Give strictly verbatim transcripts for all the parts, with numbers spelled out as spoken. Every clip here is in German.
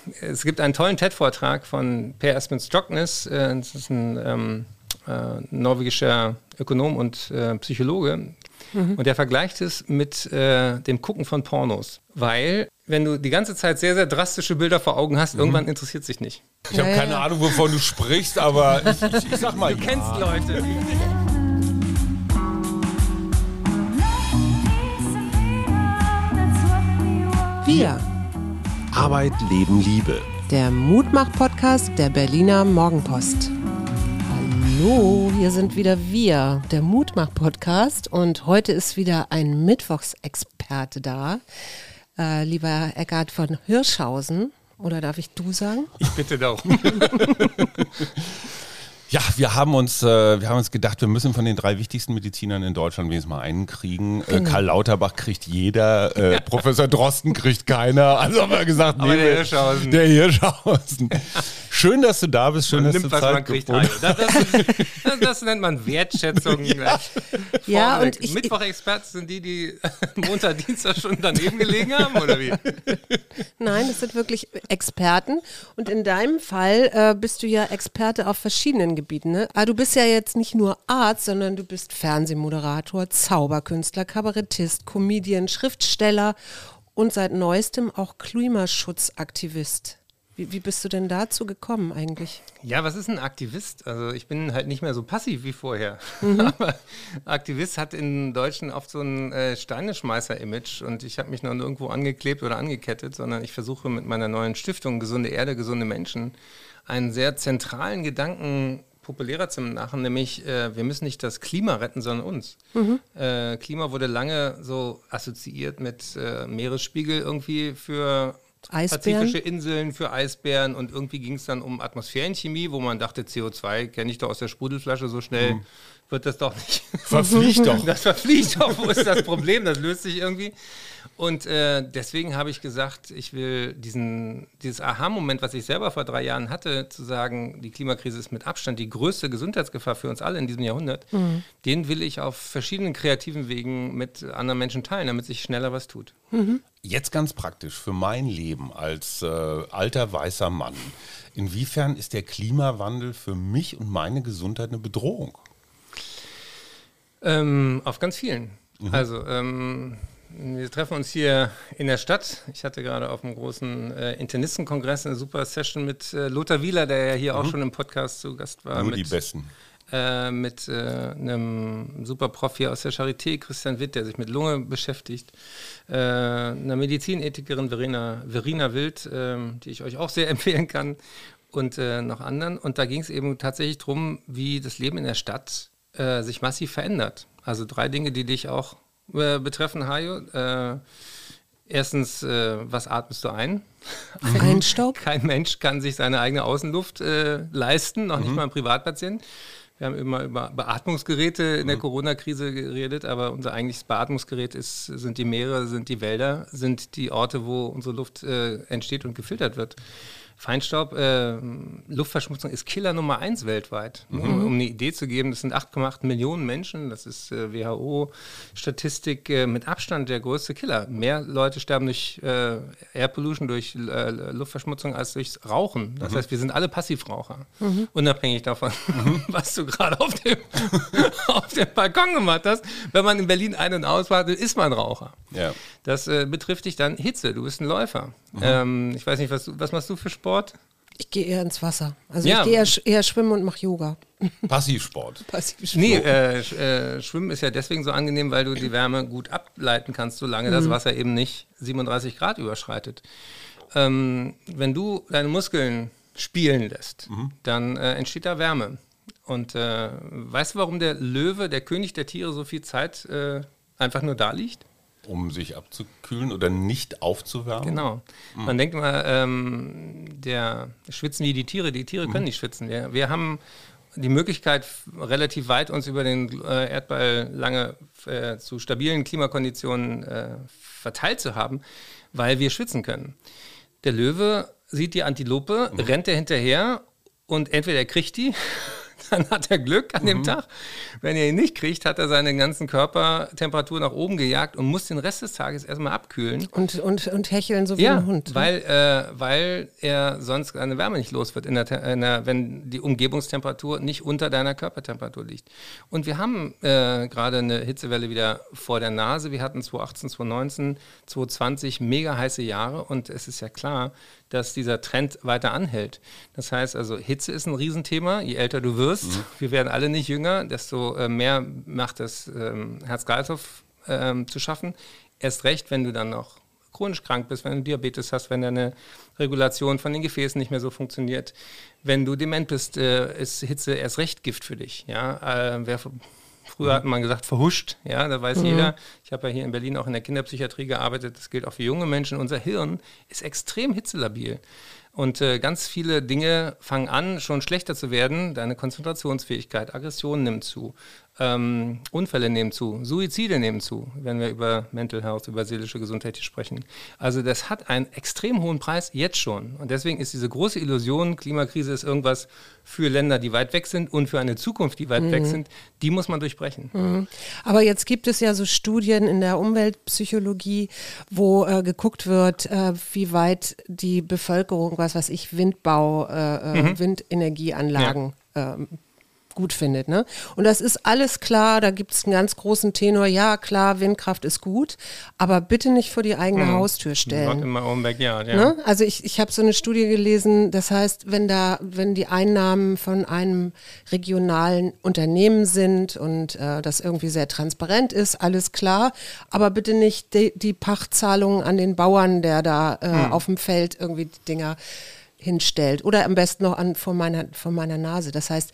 es gibt einen tollen TED-Vortrag von Per Espen Stoknes, äh, das ist ein ähm, äh, norwegischer Ökonom und äh, Psychologe, mhm. und der vergleicht es mit äh, dem Gucken von Pornos, weil wenn du die ganze Zeit sehr, sehr drastische Bilder vor Augen hast, mhm. irgendwann interessiert sich nicht. Ich habe ja, keine ja. Ahnung, wovon du sprichst, aber ich, ich, ich sag mal, du ja. kennst Leute. Wir. Arbeit, Leben, Liebe. Der Mutmach-Podcast der Berliner Morgenpost. Hallo, hier sind wieder wir, der Mutmach-Podcast. Und heute ist wieder ein Mittwochsexperte da. Äh, lieber Eckart von Hirschhausen. Oder darf ich du sagen? Ich bitte darum. Ja, wir haben uns, äh, wir haben uns gedacht, wir müssen von den drei wichtigsten Medizinern in Deutschland wenigstens mal einen kriegen. Genau. Äh, Karl Lauterbach kriegt jeder, äh, Professor Drosten kriegt keiner. Also haben wir gesagt, aber nee, der Hirschhausen. Der Hirschhausen. Schön, dass du da bist. Schön, man dass nimmt, du was Zeit man kriegt. gefunden Das, das, das, das nennt man Wertschätzung. Ja, ja und ich, Mittwoch-Experten sind die, die Montag, Dienstag schon daneben gelegen haben, oder wie? Nein, das sind wirklich Experten. Und in deinem Fall äh, bist du ja Experte auf verschiedenen Gebieten. Ne? Aber du bist ja jetzt nicht nur Arzt, sondern du bist Fernsehmoderator, Zauberkünstler, Kabarettist, Comedian, Schriftsteller und seit neuestem auch Klimaschutzaktivist. Wie, wie bist du denn dazu gekommen eigentlich? Ja, was ist ein Aktivist? Also ich bin halt nicht mehr so passiv wie vorher. Mhm. Aber Aktivist hat in Deutschen oft so ein äh, Steineschmeißer-Image und ich habe mich noch nirgendwo angeklebt oder angekettet, sondern ich versuche mit meiner neuen Stiftung Gesunde Erde, gesunde Menschen einen sehr zentralen Gedanken populärer zu machen, nämlich äh, wir müssen nicht das Klima retten, sondern uns. Mhm. Äh, Klima wurde lange so assoziiert mit äh, Meeresspiegel irgendwie für Eisbären? Pazifische Inseln, für Eisbären, und irgendwie ging es dann um Atmosphärenchemie, wo man dachte, C O zwei kenne ich doch aus der Sprudelflasche, so schnell mhm. wird das doch nicht. Verfliegt doch. Das verfliegt doch, wo ist das Problem? Das löst sich irgendwie. Und äh, deswegen habe ich gesagt, ich will diesen, dieses Aha-Moment, was ich selber vor drei Jahren hatte, zu sagen, die Klimakrise ist mit Abstand die größte Gesundheitsgefahr für uns alle in diesem Jahrhundert, mhm. den will ich auf verschiedenen kreativen Wegen mit anderen Menschen teilen, damit sich schneller was tut. Mhm. Jetzt ganz praktisch für mein Leben als äh, alter weißer Mann. Inwiefern ist der Klimawandel für mich und meine Gesundheit eine Bedrohung? Ähm, auf ganz vielen. Mhm. Also, ähm, wir treffen uns hier in der Stadt. Ich hatte gerade auf einem großen äh, Internistenkongress eine super Session mit äh, Lothar Wieler, der ja hier mhm. auch schon im Podcast zu Gast war. Nur mit, die Besten. Äh, mit äh, einem super Prof hier aus der Charité, Christian Witt, der sich mit Lunge beschäftigt. Äh, einer Medizinethikerin, Verena, Verena Wild, äh, die ich euch auch sehr empfehlen kann. Und äh, noch anderen. Und da ging es eben tatsächlich darum, wie das Leben in der Stadt äh, sich massiv verändert. Also drei Dinge, die dich auch äh, betreffen, Hajo. Äh, erstens, äh, was atmest du ein? Feinstaub? Kein Mensch kann sich seine eigene Außenluft äh, leisten, noch mhm. nicht mal ein Privatpatient. Wir haben immer über Beatmungsgeräte in mhm. der Corona-Krise geredet, aber unser eigentliches Beatmungsgerät ist, sind die Meere, sind die Wälder, sind die Orte, wo unsere Luft äh, entsteht und gefiltert wird. Feinstaub, äh, Luftverschmutzung ist Killer Nummer eins weltweit. Mhm. Um, um eine Idee zu geben, das sind acht Komma acht Millionen Menschen, das ist äh, W H O-Statistik, äh, mit Abstand der größte Killer. Mehr Leute sterben durch äh, Air Pollution, durch äh, Luftverschmutzung als durchs Rauchen. Das mhm. heißt, wir sind alle Passivraucher, mhm. unabhängig davon, mhm. was du gerade auf dem, auf dem Balkon gemacht hast. Wenn man in Berlin ein- und auswartet, ist man Raucher. Ja. Das äh, betrifft dich dann Hitze, du bist ein Läufer. Mhm. Ähm, ich weiß nicht, was, was machst du für Sport? Ich gehe eher ins Wasser. Also ja. ich gehe eher, eher schwimmen und mache Yoga. Passivsport. Passivsport. Nee, äh, äh, Schwimmen ist ja deswegen so angenehm, weil du die Wärme gut ableiten kannst, solange mhm. das Wasser eben nicht siebenunddreißig Grad überschreitet. Ähm, wenn du deine Muskeln spielen lässt, mhm. dann äh, entsteht da Wärme. Und äh, weißt du, warum der Löwe, der König der Tiere, so viel Zeit äh, einfach nur da liegt? Um sich abzukühlen oder nicht aufzuwärmen? Genau. Mhm. Man denkt immer, ähm, der schwitzen wie die Tiere. Die Tiere können mhm. nicht schwitzen. Wir, wir haben die Möglichkeit, relativ weit uns über den äh, Erdball lange äh, zu stabilen Klimakonditionen äh, verteilt zu haben, weil wir schwitzen können. Der Löwe sieht die Antilope, mhm. rennt er hinterher und entweder er kriegt die, dann hat er Glück an dem mhm. Tag. Wenn er ihn nicht kriegt, hat er seine ganzen Körpertemperatur nach oben gejagt und muss den Rest des Tages erstmal abkühlen. Und, und, und hecheln so wie ja, ein Hund. Weil, äh, weil er sonst eine Wärme nicht los wird, in der, in der, wenn die Umgebungstemperatur nicht unter deiner Körpertemperatur liegt. Und wir haben äh, gerade eine Hitzewelle wieder vor der Nase. Wir hatten zwanzig achtzehn, zwanzig neunzehn, zwanzig zwanzig mega heiße Jahre und es ist ja klar, dass dieser Trend weiter anhält. Das heißt also, Hitze ist ein Riesenthema. Je älter du wirst, mhm. wir werden alle nicht jünger, desto äh, mehr macht das ähm, Herz-Kreislauf ähm, zu schaffen. Erst recht, wenn du dann noch chronisch krank bist, wenn du Diabetes hast, wenn deine Regulation von den Gefäßen nicht mehr so funktioniert. Wenn du dement bist, äh, ist Hitze erst recht Gift für dich. Ja? Äh, wer Früher hat man gesagt, verhuscht, ja, da weiß mhm. jeder. Ich habe ja hier in Berlin auch in der Kinderpsychiatrie gearbeitet, das gilt auch für junge Menschen. Unser Hirn ist extrem hitzelabil. Und äh, ganz viele Dinge fangen an, schon schlechter zu werden. Deine Konzentrationsfähigkeit, Aggression nimmt zu, ähm, Unfälle nehmen zu, Suizide nehmen zu, wenn wir über Mental Health, über seelische Gesundheit sprechen. Also das hat einen extrem hohen Preis jetzt schon. Und deswegen ist diese große Illusion, Klimakrise ist irgendwas für Länder, die weit weg sind und für eine Zukunft, die weit mhm. weg sind, die muss man durchbrechen. Mhm. Aber jetzt gibt es ja so Studien in der Umweltpsychologie, wo äh, geguckt wird, äh, wie weit die Bevölkerung, was weiß ich, Windbau, äh, mhm. Windenergieanlagen ja. ähm, gut findet. Ne? Und das ist alles klar, da gibt es einen ganz großen Tenor, ja klar, Windkraft ist gut, aber bitte nicht vor die eigene mhm. Haustür stellen. Not in my own backyard, ja. Ne? Also ich, ich habe so eine Studie gelesen, das heißt, wenn da, wenn die Einnahmen von einem regionalen Unternehmen sind und äh, das irgendwie sehr transparent ist, alles klar, aber bitte nicht die, die Pachtzahlungen an den Bauern, der da äh, mhm. auf dem Feld irgendwie die Dinger hinstellt oder am besten noch an vor meiner, vor meiner Nase. Das heißt,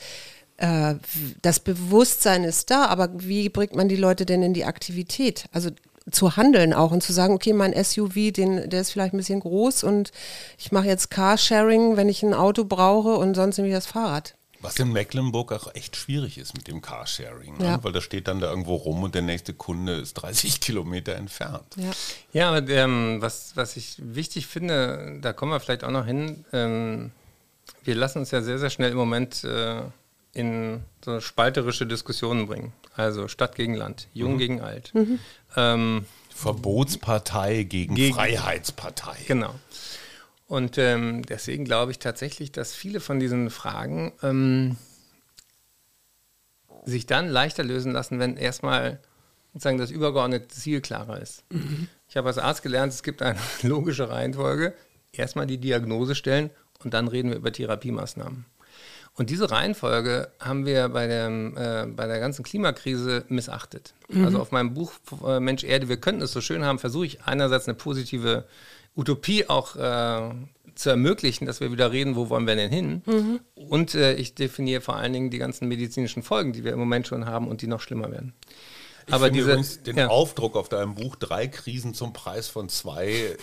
das Bewusstsein ist da, aber wie bringt man die Leute denn in die Aktivität? Also zu handeln auch und zu sagen, okay, mein S U V, den, der ist vielleicht ein bisschen groß und ich mache jetzt Carsharing, wenn ich ein Auto brauche und sonst nehme ich das Fahrrad. Was in Mecklenburg auch echt schwierig ist mit dem Carsharing, ja. ne? Weil das steht dann da irgendwo rum und der nächste Kunde ist dreißig Kilometer entfernt. Ja, ja aber ähm, was, was ich wichtig finde, da kommen wir vielleicht auch noch hin, ähm, wir lassen uns ja sehr, sehr schnell im Moment äh, in so spalterische Diskussionen bringen. Also Stadt gegen Land, Jung mhm. gegen Alt. Mhm. Ähm, Verbotspartei gegen, gegen Freiheitspartei. Genau. Und ähm, deswegen glaube ich tatsächlich, dass viele von diesen Fragen ähm, sich dann leichter lösen lassen, wenn erstmal sozusagen das übergeordnete Ziel klarer ist. Mhm. Ich habe als Arzt gelernt, es gibt eine logische Reihenfolge. Erstmal die Diagnose stellen und dann reden wir über Therapiemaßnahmen. Und diese Reihenfolge haben wir bei, dem, äh, bei der ganzen Klimakrise missachtet. Mhm. Also auf meinem Buch äh, Mensch Erde, wir könnten es so schön haben, versuche ich einerseits eine positive Utopie auch äh, zu ermöglichen, dass wir wieder reden, wo wollen wir denn hin? Mhm. Und äh, ich definiere vor allen Dingen die ganzen medizinischen Folgen, die wir im Moment schon haben und die noch schlimmer werden. Ich aber finde diese, übrigens den ja. Aufdruck auf deinem Buch Drei Krisen zum Preis von zwei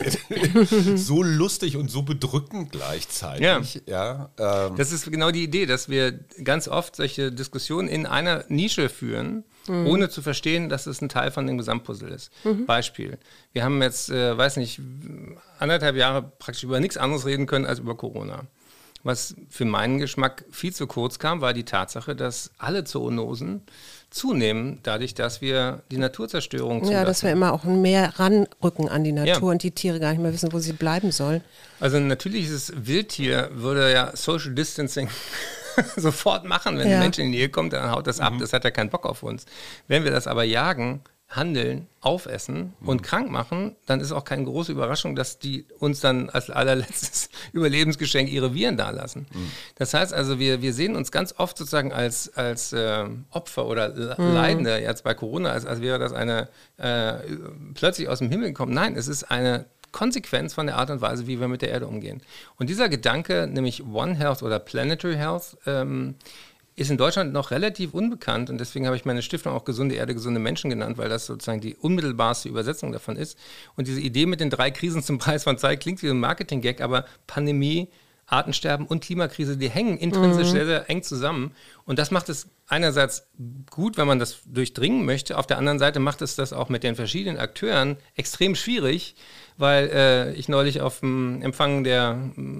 so lustig und so bedrückend gleichzeitig. Ja. Ja, ähm. Das ist genau die Idee, dass wir ganz oft solche Diskussionen in einer Nische führen, mhm. ohne zu verstehen, dass es ein Teil von dem Gesamtpuzzle ist. Mhm. Beispiel, wir haben jetzt, äh, weiß nicht, anderthalb Jahre praktisch über nichts anderes reden können als über Corona. Was für meinen Geschmack viel zu kurz kam, war die Tatsache, dass alle Zoonosen zunehmen, dadurch, dass wir die Naturzerstörung zulassen. Ja, dass wir immer auch mehr ranrücken an die Natur ja. und die Tiere gar nicht mehr wissen, wo sie bleiben sollen. Also ein natürliches Wildtier würde ja Social Distancing sofort machen. Wenn ja. ein Mensch in die Nähe kommt, dann haut das ab. Mhm. Das hat ja keinen Bock auf uns. Wenn wir das aber jagen, handeln, aufessen mhm. und krank machen, dann ist auch keine große Überraschung, dass die uns dann als allerletztes Überlebensgeschenk ihre Viren dalassen. Mhm. Das heißt also, wir, wir sehen uns ganz oft sozusagen als, als äh, Opfer oder mhm. Leidende, jetzt bei Corona, als, als wäre das eine äh, plötzlich aus dem Himmel gekommen. Nein, es ist eine Konsequenz von der Art und Weise, wie wir mit der Erde umgehen. Und dieser Gedanke, nämlich One Health oder Planetary Health, ähm, ist in Deutschland noch relativ unbekannt und deswegen habe ich meine Stiftung auch Gesunde Erde, gesunde Menschen genannt, weil das sozusagen die unmittelbarste Übersetzung davon ist. Und diese Idee mit den drei Krisen zum Preis von zwei klingt wie ein Marketing-Gag, aber Pandemie, Artensterben und Klimakrise, die hängen intrinsisch mhm. sehr, sehr eng zusammen. Und das macht es einerseits gut, wenn man das durchdringen möchte. Auf der anderen Seite macht es das auch mit den verschiedenen Akteuren extrem schwierig, weil äh, ich neulich auf dem Empfang der m,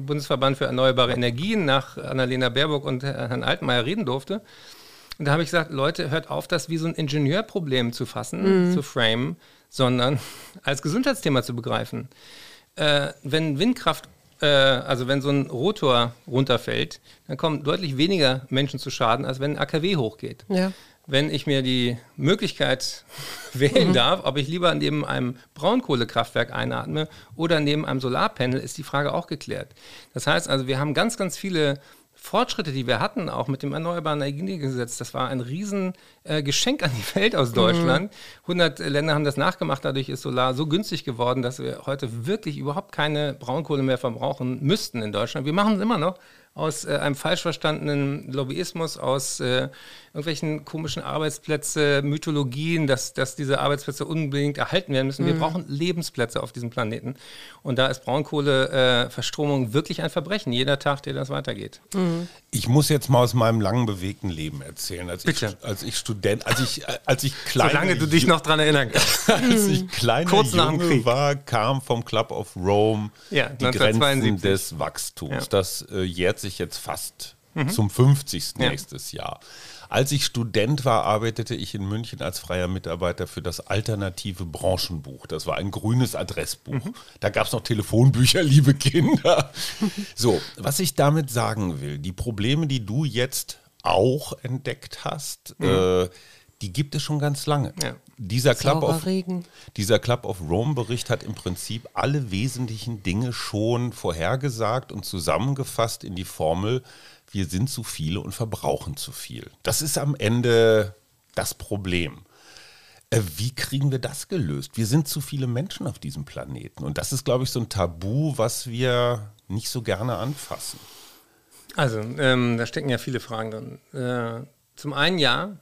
Bundesverband für erneuerbare Energien nach Annalena Baerbock und Herrn Altmaier reden durfte. Und da habe ich gesagt, Leute, hört auf, das wie so ein Ingenieurproblem zu fassen, mhm. zu framen, sondern als Gesundheitsthema zu begreifen. Äh, wenn Windkraft, äh, also wenn so ein Rotor runterfällt, dann kommen deutlich weniger Menschen zu Schaden, als wenn ein A K W hochgeht. Ja. Wenn ich mir die Möglichkeit wählen mhm. darf, ob ich lieber neben einem Braunkohlekraftwerk einatme oder neben einem Solarpanel, ist die Frage auch geklärt. Das heißt also, wir haben ganz, ganz viele Fortschritte, die wir hatten, auch mit dem Erneuerbaren Energiegesetz, das war ein riesen äh, Geschenk an die Welt aus Deutschland. Mhm. hundert Länder haben das nachgemacht, dadurch ist Solar so günstig geworden, dass wir heute wirklich überhaupt keine Braunkohle mehr verbrauchen müssten in Deutschland. Wir machen es immer noch aus äh, einem falsch verstandenen Lobbyismus, aus äh, irgendwelchen komischen Arbeitsplätze, Mythologien, dass, dass diese Arbeitsplätze unbedingt erhalten werden müssen. Mhm. Wir brauchen Lebensplätze auf diesem Planeten. Und da ist Braunkohleverstromung äh, wirklich ein Verbrechen, jeder Tag, der das weitergeht. Mhm. Ich muss jetzt mal aus meinem langen, bewegten Leben erzählen. Als Bitte. Ich, als ich Student, als ich, als ich kleiner... Solange du dich noch dran erinnern kannst. Als ich kleiner Kurz nach dem Junge Krieg. war, kam vom Club of Rome ja, die Grenzen des Wachstums. Ja. Das äh, jährt sich jetzt fast mhm. zum fünfzigsten Ja. nächstes Jahr. Als ich Student war, arbeitete ich in München als freier Mitarbeiter für das alternative Branchenbuch. Das war ein grünes Adressbuch. Mhm. Da gab es noch Telefonbücher, liebe Kinder. So, was ich damit sagen will, die Probleme, die du jetzt auch entdeckt hast, mhm. äh, die gibt es schon ganz lange. Ja. Dieser Club, of, Regen. dieser Club of Rome-Bericht hat im Prinzip alle wesentlichen Dinge schon vorhergesagt und zusammengefasst in die Formel, wir sind zu viele und verbrauchen zu viel. Das ist am Ende das Problem. Äh, wie kriegen wir das gelöst? Wir sind zu viele Menschen auf diesem Planeten. Und das ist, glaube ich, so ein Tabu, was wir nicht so gerne anfassen. Also, ähm, da stecken ja viele Fragen drin. Äh, zum einen ja,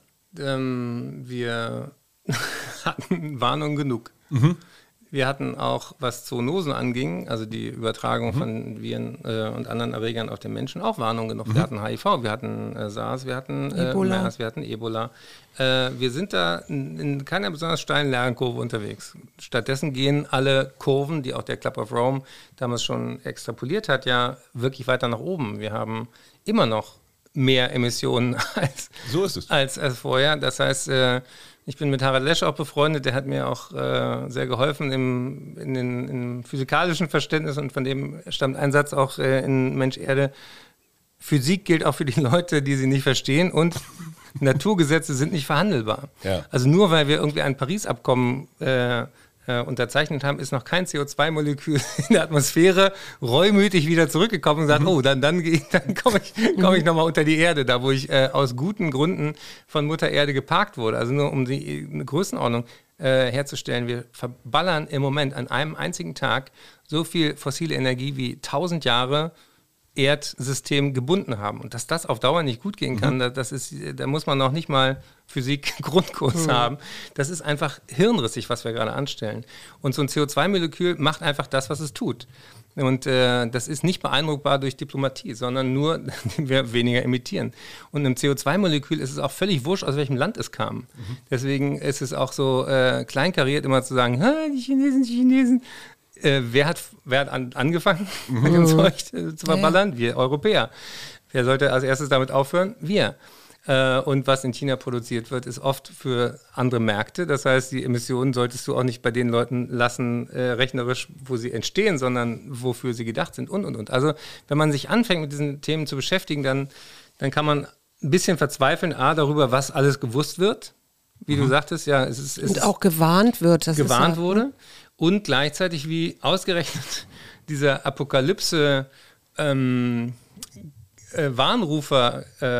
ähm, wir hatten Warnung genug. Mhm. Wir hatten auch, was Zoonosen anging, also die Übertragung mhm. von Viren äh, und anderen Erregern auf den Menschen, auch Warnung genug. Mhm. Wir hatten H I V, wir hatten äh, SARS, wir hatten äh, Ebola. MERS, wir hatten Ebola. Äh, wir sind da in, in keiner besonders steilen Lernkurve unterwegs. Stattdessen gehen alle Kurven, die auch der Club of Rome damals schon extrapoliert hat, ja wirklich weiter nach oben. Wir haben immer noch mehr Emissionen als, so ist es. als, als vorher. Das heißt, äh, ich bin mit Harald Lesch auch befreundet, der hat mir auch äh, sehr geholfen im, in den, im physikalischen Verständnis und von dem stammt ein Satz auch äh, in Mensch Erde. Physik gilt auch für die Leute, die sie nicht verstehen und Naturgesetze sind nicht verhandelbar. Ja. Also nur weil wir irgendwie ein Paris-Abkommen äh, äh, unterzeichnet haben, ist noch kein C O zwei Molekül in der Atmosphäre reumütig wieder zurückgekommen und sagt, mhm. oh, dann, dann, dann komme ich, komm ich nochmal unter die Erde, da wo ich äh, aus guten Gründen von Mutter Erde geparkt wurde. Also nur um die eine Größenordnung äh, herzustellen. Wir verballern im Moment an einem einzigen Tag so viel fossile Energie wie tausend Jahre Erdsystem gebunden haben. Und dass das auf Dauer nicht gut gehen kann, mhm. da, das ist, da muss man noch nicht mal Physik-Grundkurs mhm. haben. Das ist einfach hirnrissig, was wir gerade anstellen. Und so ein C O zwei Molekül macht einfach das, was es tut. Und äh, das ist nicht beeindruckbar durch Diplomatie, sondern nur, indem wir weniger emittieren. Und einem C O zwei Molekül ist es auch völlig wurscht, aus welchem Land es kam. Mhm. Deswegen ist es auch so äh, kleinkariert, immer zu sagen, die Chinesen, die Chinesen. Äh, wer hat, wer hat an, angefangen, mhm. mit dem Zeug äh, zu verballern? Ja. Wir Europäer. Wer sollte als erstes damit aufhören? Wir. Äh, und was in China produziert wird, ist oft für andere Märkte. Das heißt, die Emissionen solltest du auch nicht bei den Leuten lassen, äh, rechnerisch, wo sie entstehen, sondern wofür sie gedacht sind und, und, und. Also, wenn man sich anfängt, mit diesen Themen zu beschäftigen, dann, dann kann man ein bisschen verzweifeln, A, darüber, was alles gewusst wird. Wie mhm. du sagtest, ja, es ist... Es und auch gewarnt wird. Das gewarnt ist ja, wurde. Und gleichzeitig, wie ausgerechnet dieser Apokalypse ähm, äh, Warnrufer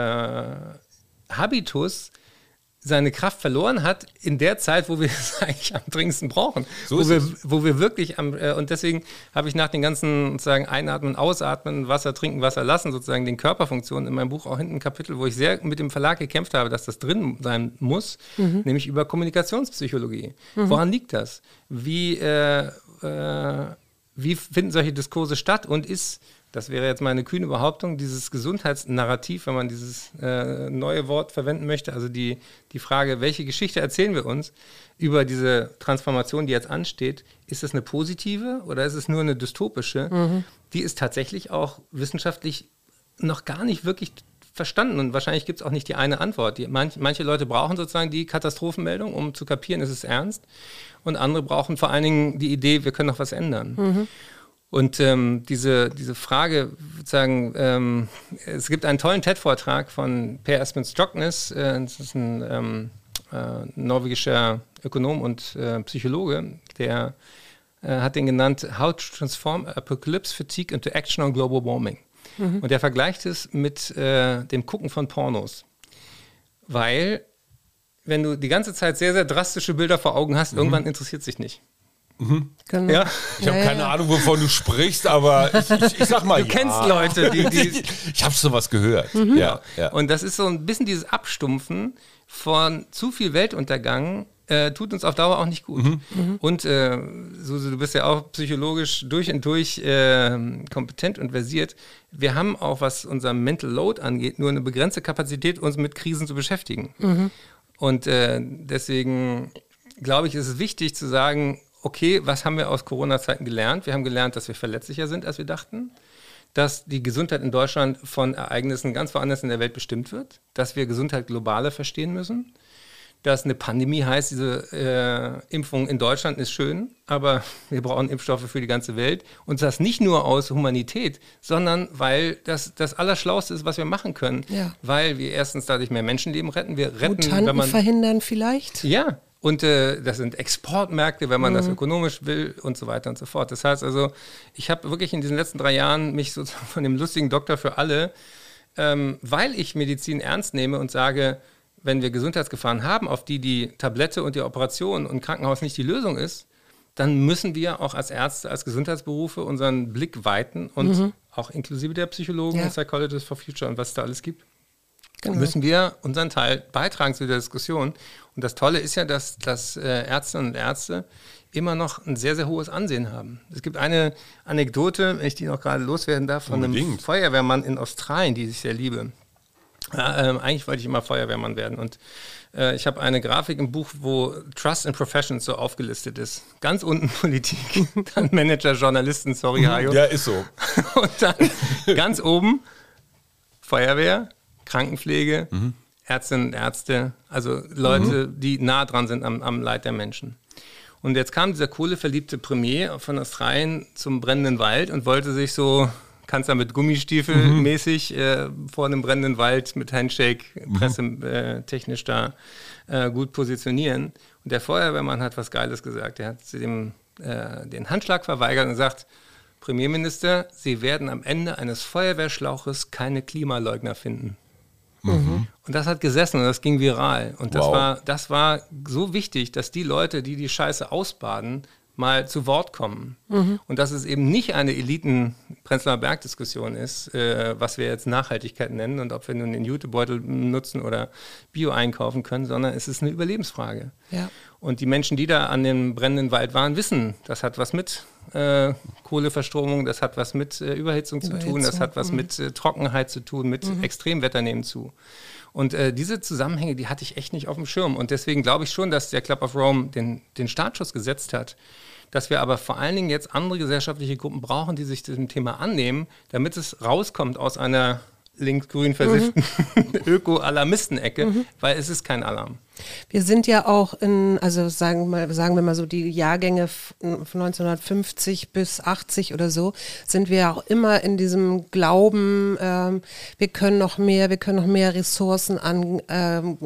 äh, Habitus seine Kraft verloren hat in der Zeit, wo wir es eigentlich am dringendsten brauchen. So wo, wir, es. wo wir wirklich am, äh, und deswegen habe ich nach den ganzen sozusagen Einatmen, Ausatmen, Wasser trinken, Wasser lassen, sozusagen den Körperfunktionen in meinem Buch auch hinten ein Kapitel, wo ich sehr mit dem Verlag gekämpft habe, dass das drin sein muss, mhm. nämlich über Kommunikationspsychologie. Mhm. Woran liegt das? Wie, äh, äh, wie finden solche Diskurse statt und ist, das wäre jetzt meine kühne Behauptung, dieses Gesundheitsnarrativ, wenn man dieses äh, neue Wort verwenden möchte, also die, die Frage, welche Geschichte erzählen wir uns über diese Transformation, die jetzt ansteht, ist es eine positive oder ist es nur eine dystopische? Mhm. die ist tatsächlich auch wissenschaftlich noch gar nicht wirklich verstanden und wahrscheinlich gibt es auch nicht die eine Antwort. Die, manch, manche Leute brauchen sozusagen die Katastrophenmeldung, um zu kapieren, ist es ernst, und andere brauchen vor allen Dingen die Idee, wir können noch was ändern. Mhm. Und ähm, diese, diese Frage, sozusagen, ähm, es gibt einen tollen TED-Vortrag von Per Espen Stoknes, äh, das ist ein ähm, äh, norwegischer Ökonom und äh, Psychologe, der äh, hat den genannt How to Transform Apocalypse Fatigue into Action on Global Warming. Mhm. Und der vergleicht es mit äh, dem Gucken von Pornos. Weil, wenn du die ganze Zeit sehr, sehr drastische Bilder vor Augen hast, mhm. irgendwann interessiert es dich nicht. Mhm. Genau. Ja? Ich habe ja, keine ja. Ahnung, wovon du sprichst, aber ich, ich, ich sag mal, Du ja. kennst Leute, die... die ich habe sowas gehört. Mhm. Ja, ja. Und das ist so ein bisschen dieses Abstumpfen von zu viel Weltuntergang, äh, tut uns auf Dauer auch nicht gut. Mhm. Mhm. Und äh, Suse, du bist ja auch psychologisch durch und durch äh, kompetent und versiert. Wir haben auch, was unser Mental Load angeht, nur eine begrenzte Kapazität, uns mit Krisen zu beschäftigen. Mhm. Und äh, deswegen glaube ich, ist es wichtig zu sagen, okay, was haben wir aus Corona-Zeiten gelernt? Wir haben gelernt, dass wir verletzlicher sind, als wir dachten, dass die Gesundheit in Deutschland von Ereignissen ganz woanders in der Welt bestimmt wird, dass wir Gesundheit globaler verstehen müssen, dass eine Pandemie heißt, diese äh, Impfung in Deutschland ist schön, aber wir brauchen Impfstoffe für die ganze Welt. Und das nicht nur aus Humanität, sondern weil das das Allerschlauste ist, was wir machen können. Ja. Weil wir erstens dadurch mehr Menschenleben retten. Wir retten, Mutanten wenn man, verhindern vielleicht? Ja, und äh, das sind Exportmärkte, wenn man mhm. das ökonomisch will und so weiter und so fort. Das heißt also, ich habe wirklich in diesen letzten drei Jahren mich sozusagen von dem lustigen Doktor für alle, ähm, weil ich Medizin ernst nehme und sage, wenn wir Gesundheitsgefahren haben, auf die die Tablette und die Operation und Krankenhaus nicht die Lösung ist, dann müssen wir auch als Ärzte, als Gesundheitsberufe unseren Blick weiten und mhm. auch inklusive der Psychologen ja. und Psychologists for Future und was es da alles gibt, genau. müssen wir unseren Teil beitragen zu der Diskussion. Und das Tolle ist ja, dass, dass äh, Ärztinnen und Ärzte immer noch ein sehr, sehr hohes Ansehen haben. Es gibt eine Anekdote, wenn ich die noch gerade loswerden darf, von Unbedingt. einem Feuerwehrmann in Australien, die ich sehr liebe. Ja, ähm, eigentlich wollte ich immer Feuerwehrmann werden und äh, ich habe eine Grafik im Buch, wo Trust in Professions so aufgelistet ist. Ganz unten Politik, dann Manager, Journalisten, sorry Hajo. Ja, ist so. Und dann ganz oben Feuerwehr, Krankenpflege, mhm. Ärztinnen und Ärzte, also Leute, mhm. die nah dran sind am, am Leid der Menschen. Und jetzt kam dieser kohleverliebte Premier von Australien zum brennenden Wald und wollte sich so Kanzler mit Gummistiefel mhm. mäßig äh, vor einem brennenden Wald mit Handshake mhm. pressetechnisch äh, da äh, gut positionieren. Und der Feuerwehrmann hat was Geiles gesagt. Er hat dem äh, den Handschlag verweigert und gesagt, Premierminister, Sie werden am Ende eines Feuerwehrschlauches keine Klimaleugner finden. Mhm. Und das hat gesessen und das ging viral. Und das, wow. war, das war so wichtig, dass die Leute, die die Scheiße ausbaden, mal zu Wort kommen. Mhm. Und dass es eben nicht eine Eliten-Prenzlauer Berg-Diskussion ist, äh, was wir jetzt Nachhaltigkeit nennen und ob wir nun den Jutebeutel nutzen oder Bio einkaufen können, sondern es ist eine Überlebensfrage. Ja. Und die Menschen, die da an dem brennenden Wald waren, wissen, das hat was mit äh, Kohleverstromung, das hat was mit äh, Überhitzung, Überhitzung zu tun, das hat was mhm. mit äh, Trockenheit zu tun, mit mhm. Extremwetter nehmen zu. Und äh, diese Zusammenhänge, die hatte ich echt nicht auf dem Schirm. Und deswegen glaube ich schon, dass der Club of Rome den, den Startschuss gesetzt hat, dass wir aber vor allen Dingen jetzt andere gesellschaftliche Gruppen brauchen, die sich diesem Thema annehmen, damit es rauskommt aus einer links-grün versifften mhm. Öko-Alarmisten-Ecke, mhm. weil es ist kein Alarm. Wir sind ja auch in, also sagen, mal, sagen wir mal so, die Jahrgänge von neunzehnhundertfünfzig bis achtzig oder so, sind wir ja auch immer in diesem Glauben, ähm, wir können noch mehr, wir können noch mehr Ressourcen an ähm,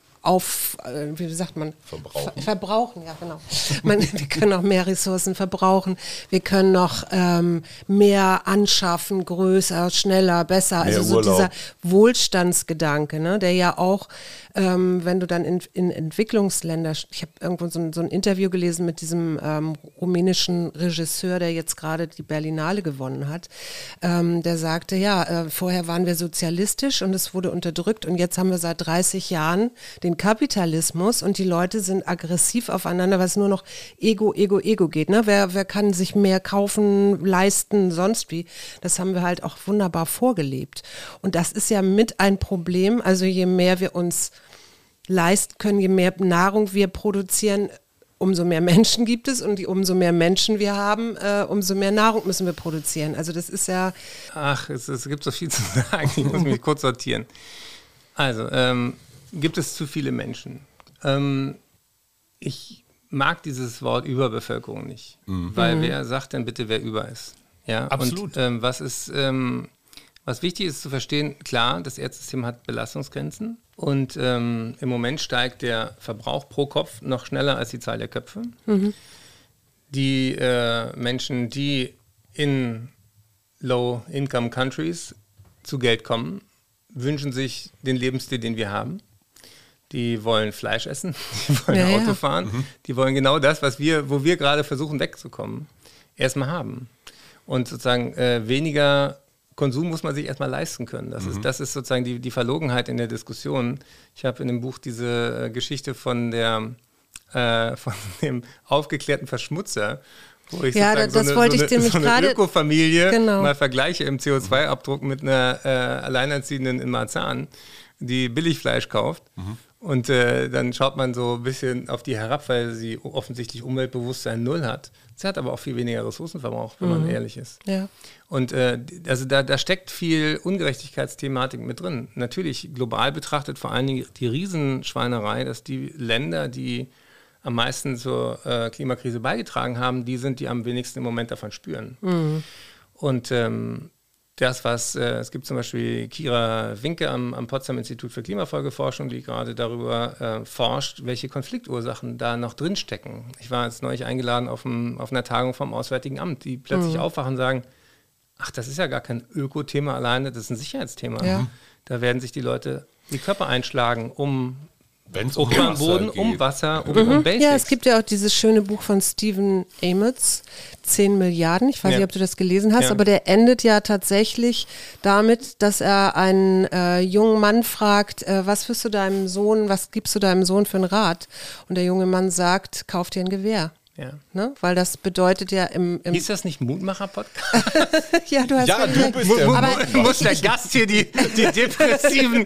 auf, äh, wie sagt man? Verbrauchen. Ver verbrauchen, ja genau. Man, wir können noch mehr Ressourcen verbrauchen, wir können noch ähm, mehr anschaffen, größer, schneller, besser. Mehr also so Urlaub. dieser Wohlstandsgedanke, ne, der ja auch, ähm, wenn du dann in, in Entwicklungsländer, ich habe irgendwo so ein, so ein Interview gelesen mit diesem ähm, rumänischen Regisseur, der jetzt gerade die Berlinale gewonnen hat, ähm, der sagte, ja, äh, vorher waren wir sozialistisch und es wurde unterdrückt und jetzt haben wir seit dreißig Jahren den Kapitalismus und die Leute sind aggressiv aufeinander, weil es nur noch Ego, Ego, Ego geht. Ne? Wer, wer kann sich mehr kaufen, leisten, sonst wie? Das haben wir halt auch wunderbar vorgelebt. Und das ist ja mit ein Problem. Also je mehr wir uns leisten können, je mehr Nahrung wir produzieren, umso mehr Menschen gibt es und die, umso mehr Menschen wir haben, äh, umso mehr Nahrung müssen wir produzieren. Also das ist ja... Ach, es, es gibt so viel zu sagen. Ich muss mich kurz sortieren. Also, ähm, gibt es zu viele Menschen? Ähm, ich mag dieses Wort Überbevölkerung nicht. Mhm. Weil wer sagt denn bitte, wer über ist? Ja, absolut. Und ähm, was ist... Ähm, Was wichtig ist zu verstehen, klar, das Erdsystem hat Belastungsgrenzen und ähm, im Moment steigt der Verbrauch pro Kopf noch schneller als die Zahl der Köpfe. Mhm. Die äh, Menschen, die in Low-Income-Countries zu Geld kommen, wünschen sich den Lebensstil, den wir haben. Die wollen Fleisch essen, die wollen ja, Auto ja. fahren, mhm. die wollen genau das, was wir, wo wir gerade versuchen wegzukommen, erstmal haben. Und sozusagen äh, weniger Konsum muss man sich erstmal leisten können. Das, mhm. ist, das ist sozusagen die, die Verlogenheit in der Diskussion. Ich habe in dem Buch diese äh, Geschichte von, der, äh, von dem aufgeklärten Verschmutzer, wo ich ja, sozusagen das so eine, so eine, so eine Ökofamilie genau. mal vergleiche im C O zwei Abdruck mit einer äh, Alleinerziehenden in Marzahn, die Billigfleisch kauft. Mhm. Und äh, dann schaut man so ein bisschen auf die herab, weil sie offensichtlich Umweltbewusstsein null hat. Sie hat aber auch viel weniger Ressourcenverbrauch, wenn mhm. man ehrlich ist. Ja. Und äh, also da, da steckt viel Ungerechtigkeitsthematik mit drin. Natürlich global betrachtet vor allen Dingen die Riesenschweinerei, dass die Länder, die am meisten zur äh, Klimakrise beigetragen haben, die sind, die am wenigsten im Moment davon spüren. Mhm. Und ähm, das, was, äh, es gibt zum Beispiel Kira Winke am, am Potsdam Institut für Klimafolgeforschung, die gerade darüber äh, forscht, welche Konfliktursachen da noch drinstecken. Ich war jetzt neulich eingeladen auf, einem, auf einer Tagung vom Auswärtigen Amt, die plötzlich mhm. aufwachen und sagen, ach, das ist ja gar kein Ökothema alleine, das ist ein Sicherheitsthema. Ja. Da werden sich die Leute die Köpfe einschlagen, um Wenn's um fruchtbaren Boden, geht. um Wasser, um, mhm. um Basics. Ja, es gibt ja auch dieses schöne Buch von Stephen Amos, zehn Milliarden. Ich weiß ja. nicht, ob du das gelesen hast, ja. aber der endet ja tatsächlich damit, dass er einen äh, jungen Mann fragt, äh, was wirst du deinem Sohn, was gibst du deinem Sohn für einen Rat? Und der junge Mann sagt, kauf dir ein Gewehr. Ja. Ne? Weil das bedeutet ja im... im Hieß das nicht Mutmacher-Podcast? ja, du hast ja, du bist der aber muss der Gast hier die, die depressiven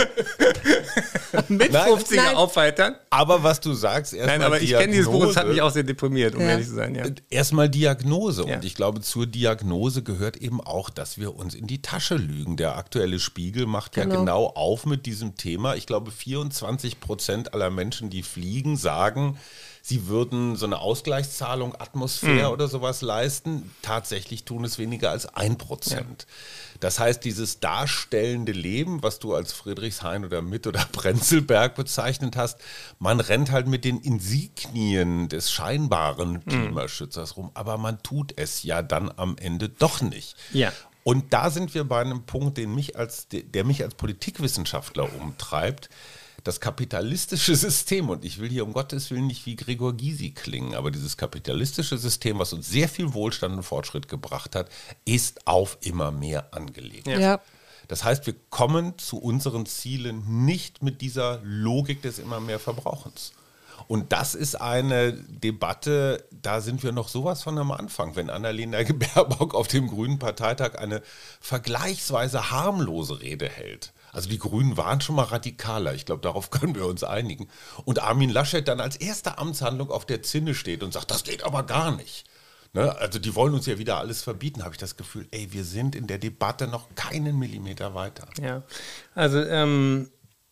mit fünfziger aufheitern? Aber was du sagst, erstmal Nein, aber ich kenne dieses Buch, es hat mich auch sehr deprimiert, um ja. ehrlich zu sein. Ja. Erstmal Diagnose. Ja. Und ich glaube, zur Diagnose gehört eben auch, dass wir uns in die Tasche lügen. Der aktuelle Spiegel macht genau. ja genau auf mit diesem Thema. Ich glaube, vierundzwanzig Prozent aller Menschen, die fliegen, sagen, sie würden so eine Ausgleichszahlung Atmosphäre mhm. oder sowas leisten. Tatsächlich tun es weniger als ein Prozent. Ja. Das heißt, dieses darstellende Leben, was du als Friedrichshain oder Mitt oder Prenzlberg bezeichnet hast, man rennt halt mit den Insignien des scheinbaren Klimaschützers mhm. rum, aber man tut es ja dann am Ende doch nicht. Ja. Und da sind wir bei einem Punkt, den mich als, der mich als Politikwissenschaftler umtreibt. Das kapitalistische System, und ich will hier um Gottes Willen nicht wie Gregor Gysi klingen, aber dieses kapitalistische System, was uns sehr viel Wohlstand und Fortschritt gebracht hat, ist auf immer mehr angelegt. Ja. Ja. Das heißt, wir kommen zu unseren Zielen nicht mit dieser Logik des immer mehr Verbrauchens. Und das ist eine Debatte, da sind wir noch sowas von am Anfang. Wenn Annalena Baerbock auf dem Grünen Parteitag eine vergleichsweise harmlose Rede hält. Also die Grünen waren schon mal radikaler, ich glaube, darauf können wir uns einigen. Und Armin Laschet dann als erste Amtshandlung auf der Zinne steht und sagt, das geht aber gar nicht. Ne? Also die wollen uns ja wieder alles verbieten, habe ich das Gefühl, ey, wir sind in der Debatte noch keinen Millimeter weiter. Ja, also ähm,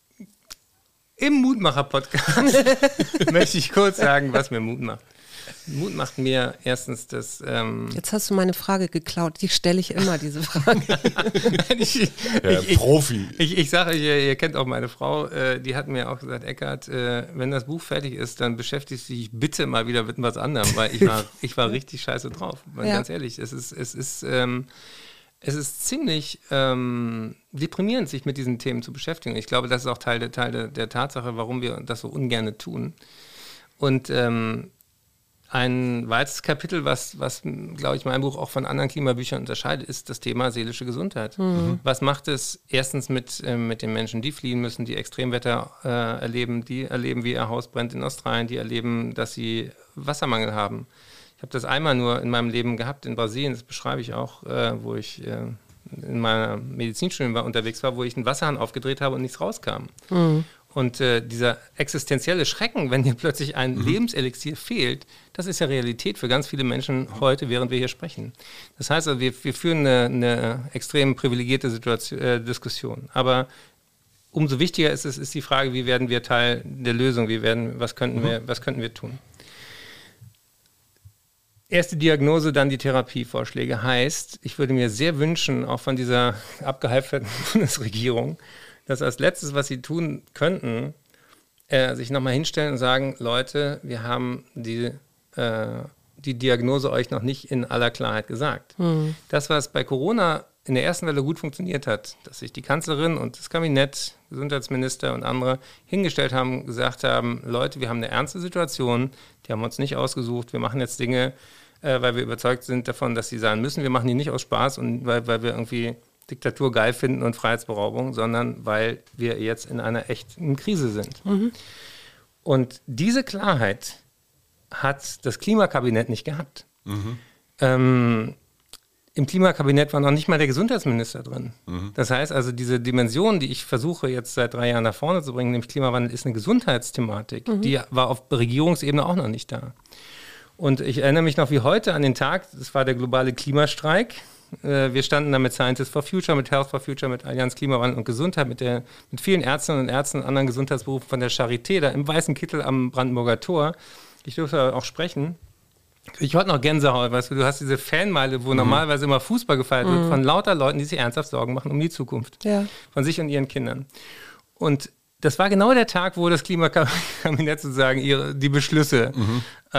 im Mutmacher-Podcast möchte ich kurz sagen, was mir Mut macht. Mut macht mir erstens das... Ähm Jetzt hast du meine Frage geklaut, die stelle ich immer, diese Frage. ich, ich, ja, ich, Profi. Ich, ich, ich sage euch, ihr, ihr kennt auch meine Frau, äh, die hat mir auch gesagt, Eckart, äh, wenn das Buch fertig ist, dann beschäftigst du dich bitte mal wieder mit was anderem, weil ich war, ich war richtig scheiße drauf. Weil, ja. Ganz ehrlich, es ist, es ist, ähm, es ist ziemlich ähm, deprimierend, sich mit diesen Themen zu beschäftigen. Ich glaube, das ist auch Teil der, Teil der, der Tatsache, warum wir das so ungern tun. Und ähm, ein weiteres Kapitel, was, was glaube ich, mein Buch auch von anderen Klimabüchern unterscheidet, ist das Thema seelische Gesundheit. Mhm. Was macht es erstens mit, äh, mit den Menschen, die fliehen müssen, die Extremwetter äh, erleben, die erleben, wie ihr Haus brennt in Australien, die erleben, dass sie Wassermangel haben. Ich habe das einmal nur in meinem Leben gehabt in Brasilien, das beschreibe ich auch, äh, wo ich äh, in meiner Medizinstudium war, unterwegs war, wo ich einen Wasserhahn aufgedreht habe und nichts rauskam. Mhm. Und äh, dieser existenzielle Schrecken, wenn dir plötzlich ein mhm. Lebenselixier fehlt, das ist ja Realität für ganz viele Menschen heute, während wir hier sprechen. Das heißt, also, wir, wir führen eine, eine extrem privilegierte Situation, äh, Diskussion. Aber umso wichtiger ist es, ist die Frage, wie werden wir Teil der Lösung, wie werden, was könnten mhm. wir, was könnten wir tun? Erste Diagnose, dann die Therapievorschläge heißt, ich würde mir sehr wünschen, auch von dieser abgehalfterten Bundesregierung, dass als letztes, was sie tun könnten, äh, sich nochmal hinstellen und sagen, Leute, wir haben die, äh, die Diagnose euch noch nicht in aller Klarheit gesagt. Mhm. Das, was bei Corona in der ersten Welle gut funktioniert hat, dass sich die Kanzlerin und das Kabinett, Gesundheitsminister und andere hingestellt haben, gesagt haben, Leute, wir haben eine ernste Situation, die haben wir uns nicht ausgesucht, wir machen jetzt Dinge, äh, weil wir überzeugt sind davon, dass sie sein müssen, wir machen die nicht aus Spaß und weil, weil wir irgendwie Diktatur geil finden und Freiheitsberaubung, sondern weil wir jetzt in einer echten Krise sind. Mhm. Und diese Klarheit hat das Klimakabinett nicht gehabt. Mhm. Ähm, Im Klimakabinett war noch nicht mal der Gesundheitsminister drin. Mhm. Das heißt also, diese Dimension, die ich versuche jetzt seit drei Jahren nach vorne zu bringen, nämlich Klimawandel, ist eine Gesundheitsthematik. Mhm. Die war auf Regierungsebene auch noch nicht da. Und ich erinnere mich noch wie heute an den Tag, das war der globale Klimastreik. Wir standen da mit Scientists for Future, mit Health for Future, mit Allianz Klimawandel und Gesundheit, mit, der, mit vielen Ärztinnen und Ärzten und anderen Gesundheitsberufen von der Charité, da im weißen Kittel am Brandenburger Tor. Ich durfte auch sprechen. Ich heute noch Gänsehaut, weißt du, du hast diese Fanmeile, wo mhm. normalerweise immer Fußball gefeiert wird, mhm. von lauter Leuten, die sich ernsthaft Sorgen machen um die Zukunft. Ja. Von sich und ihren Kindern. Und das war genau der Tag, wo das Klimakabinett sozusagen ihre, die Beschlüsse mhm.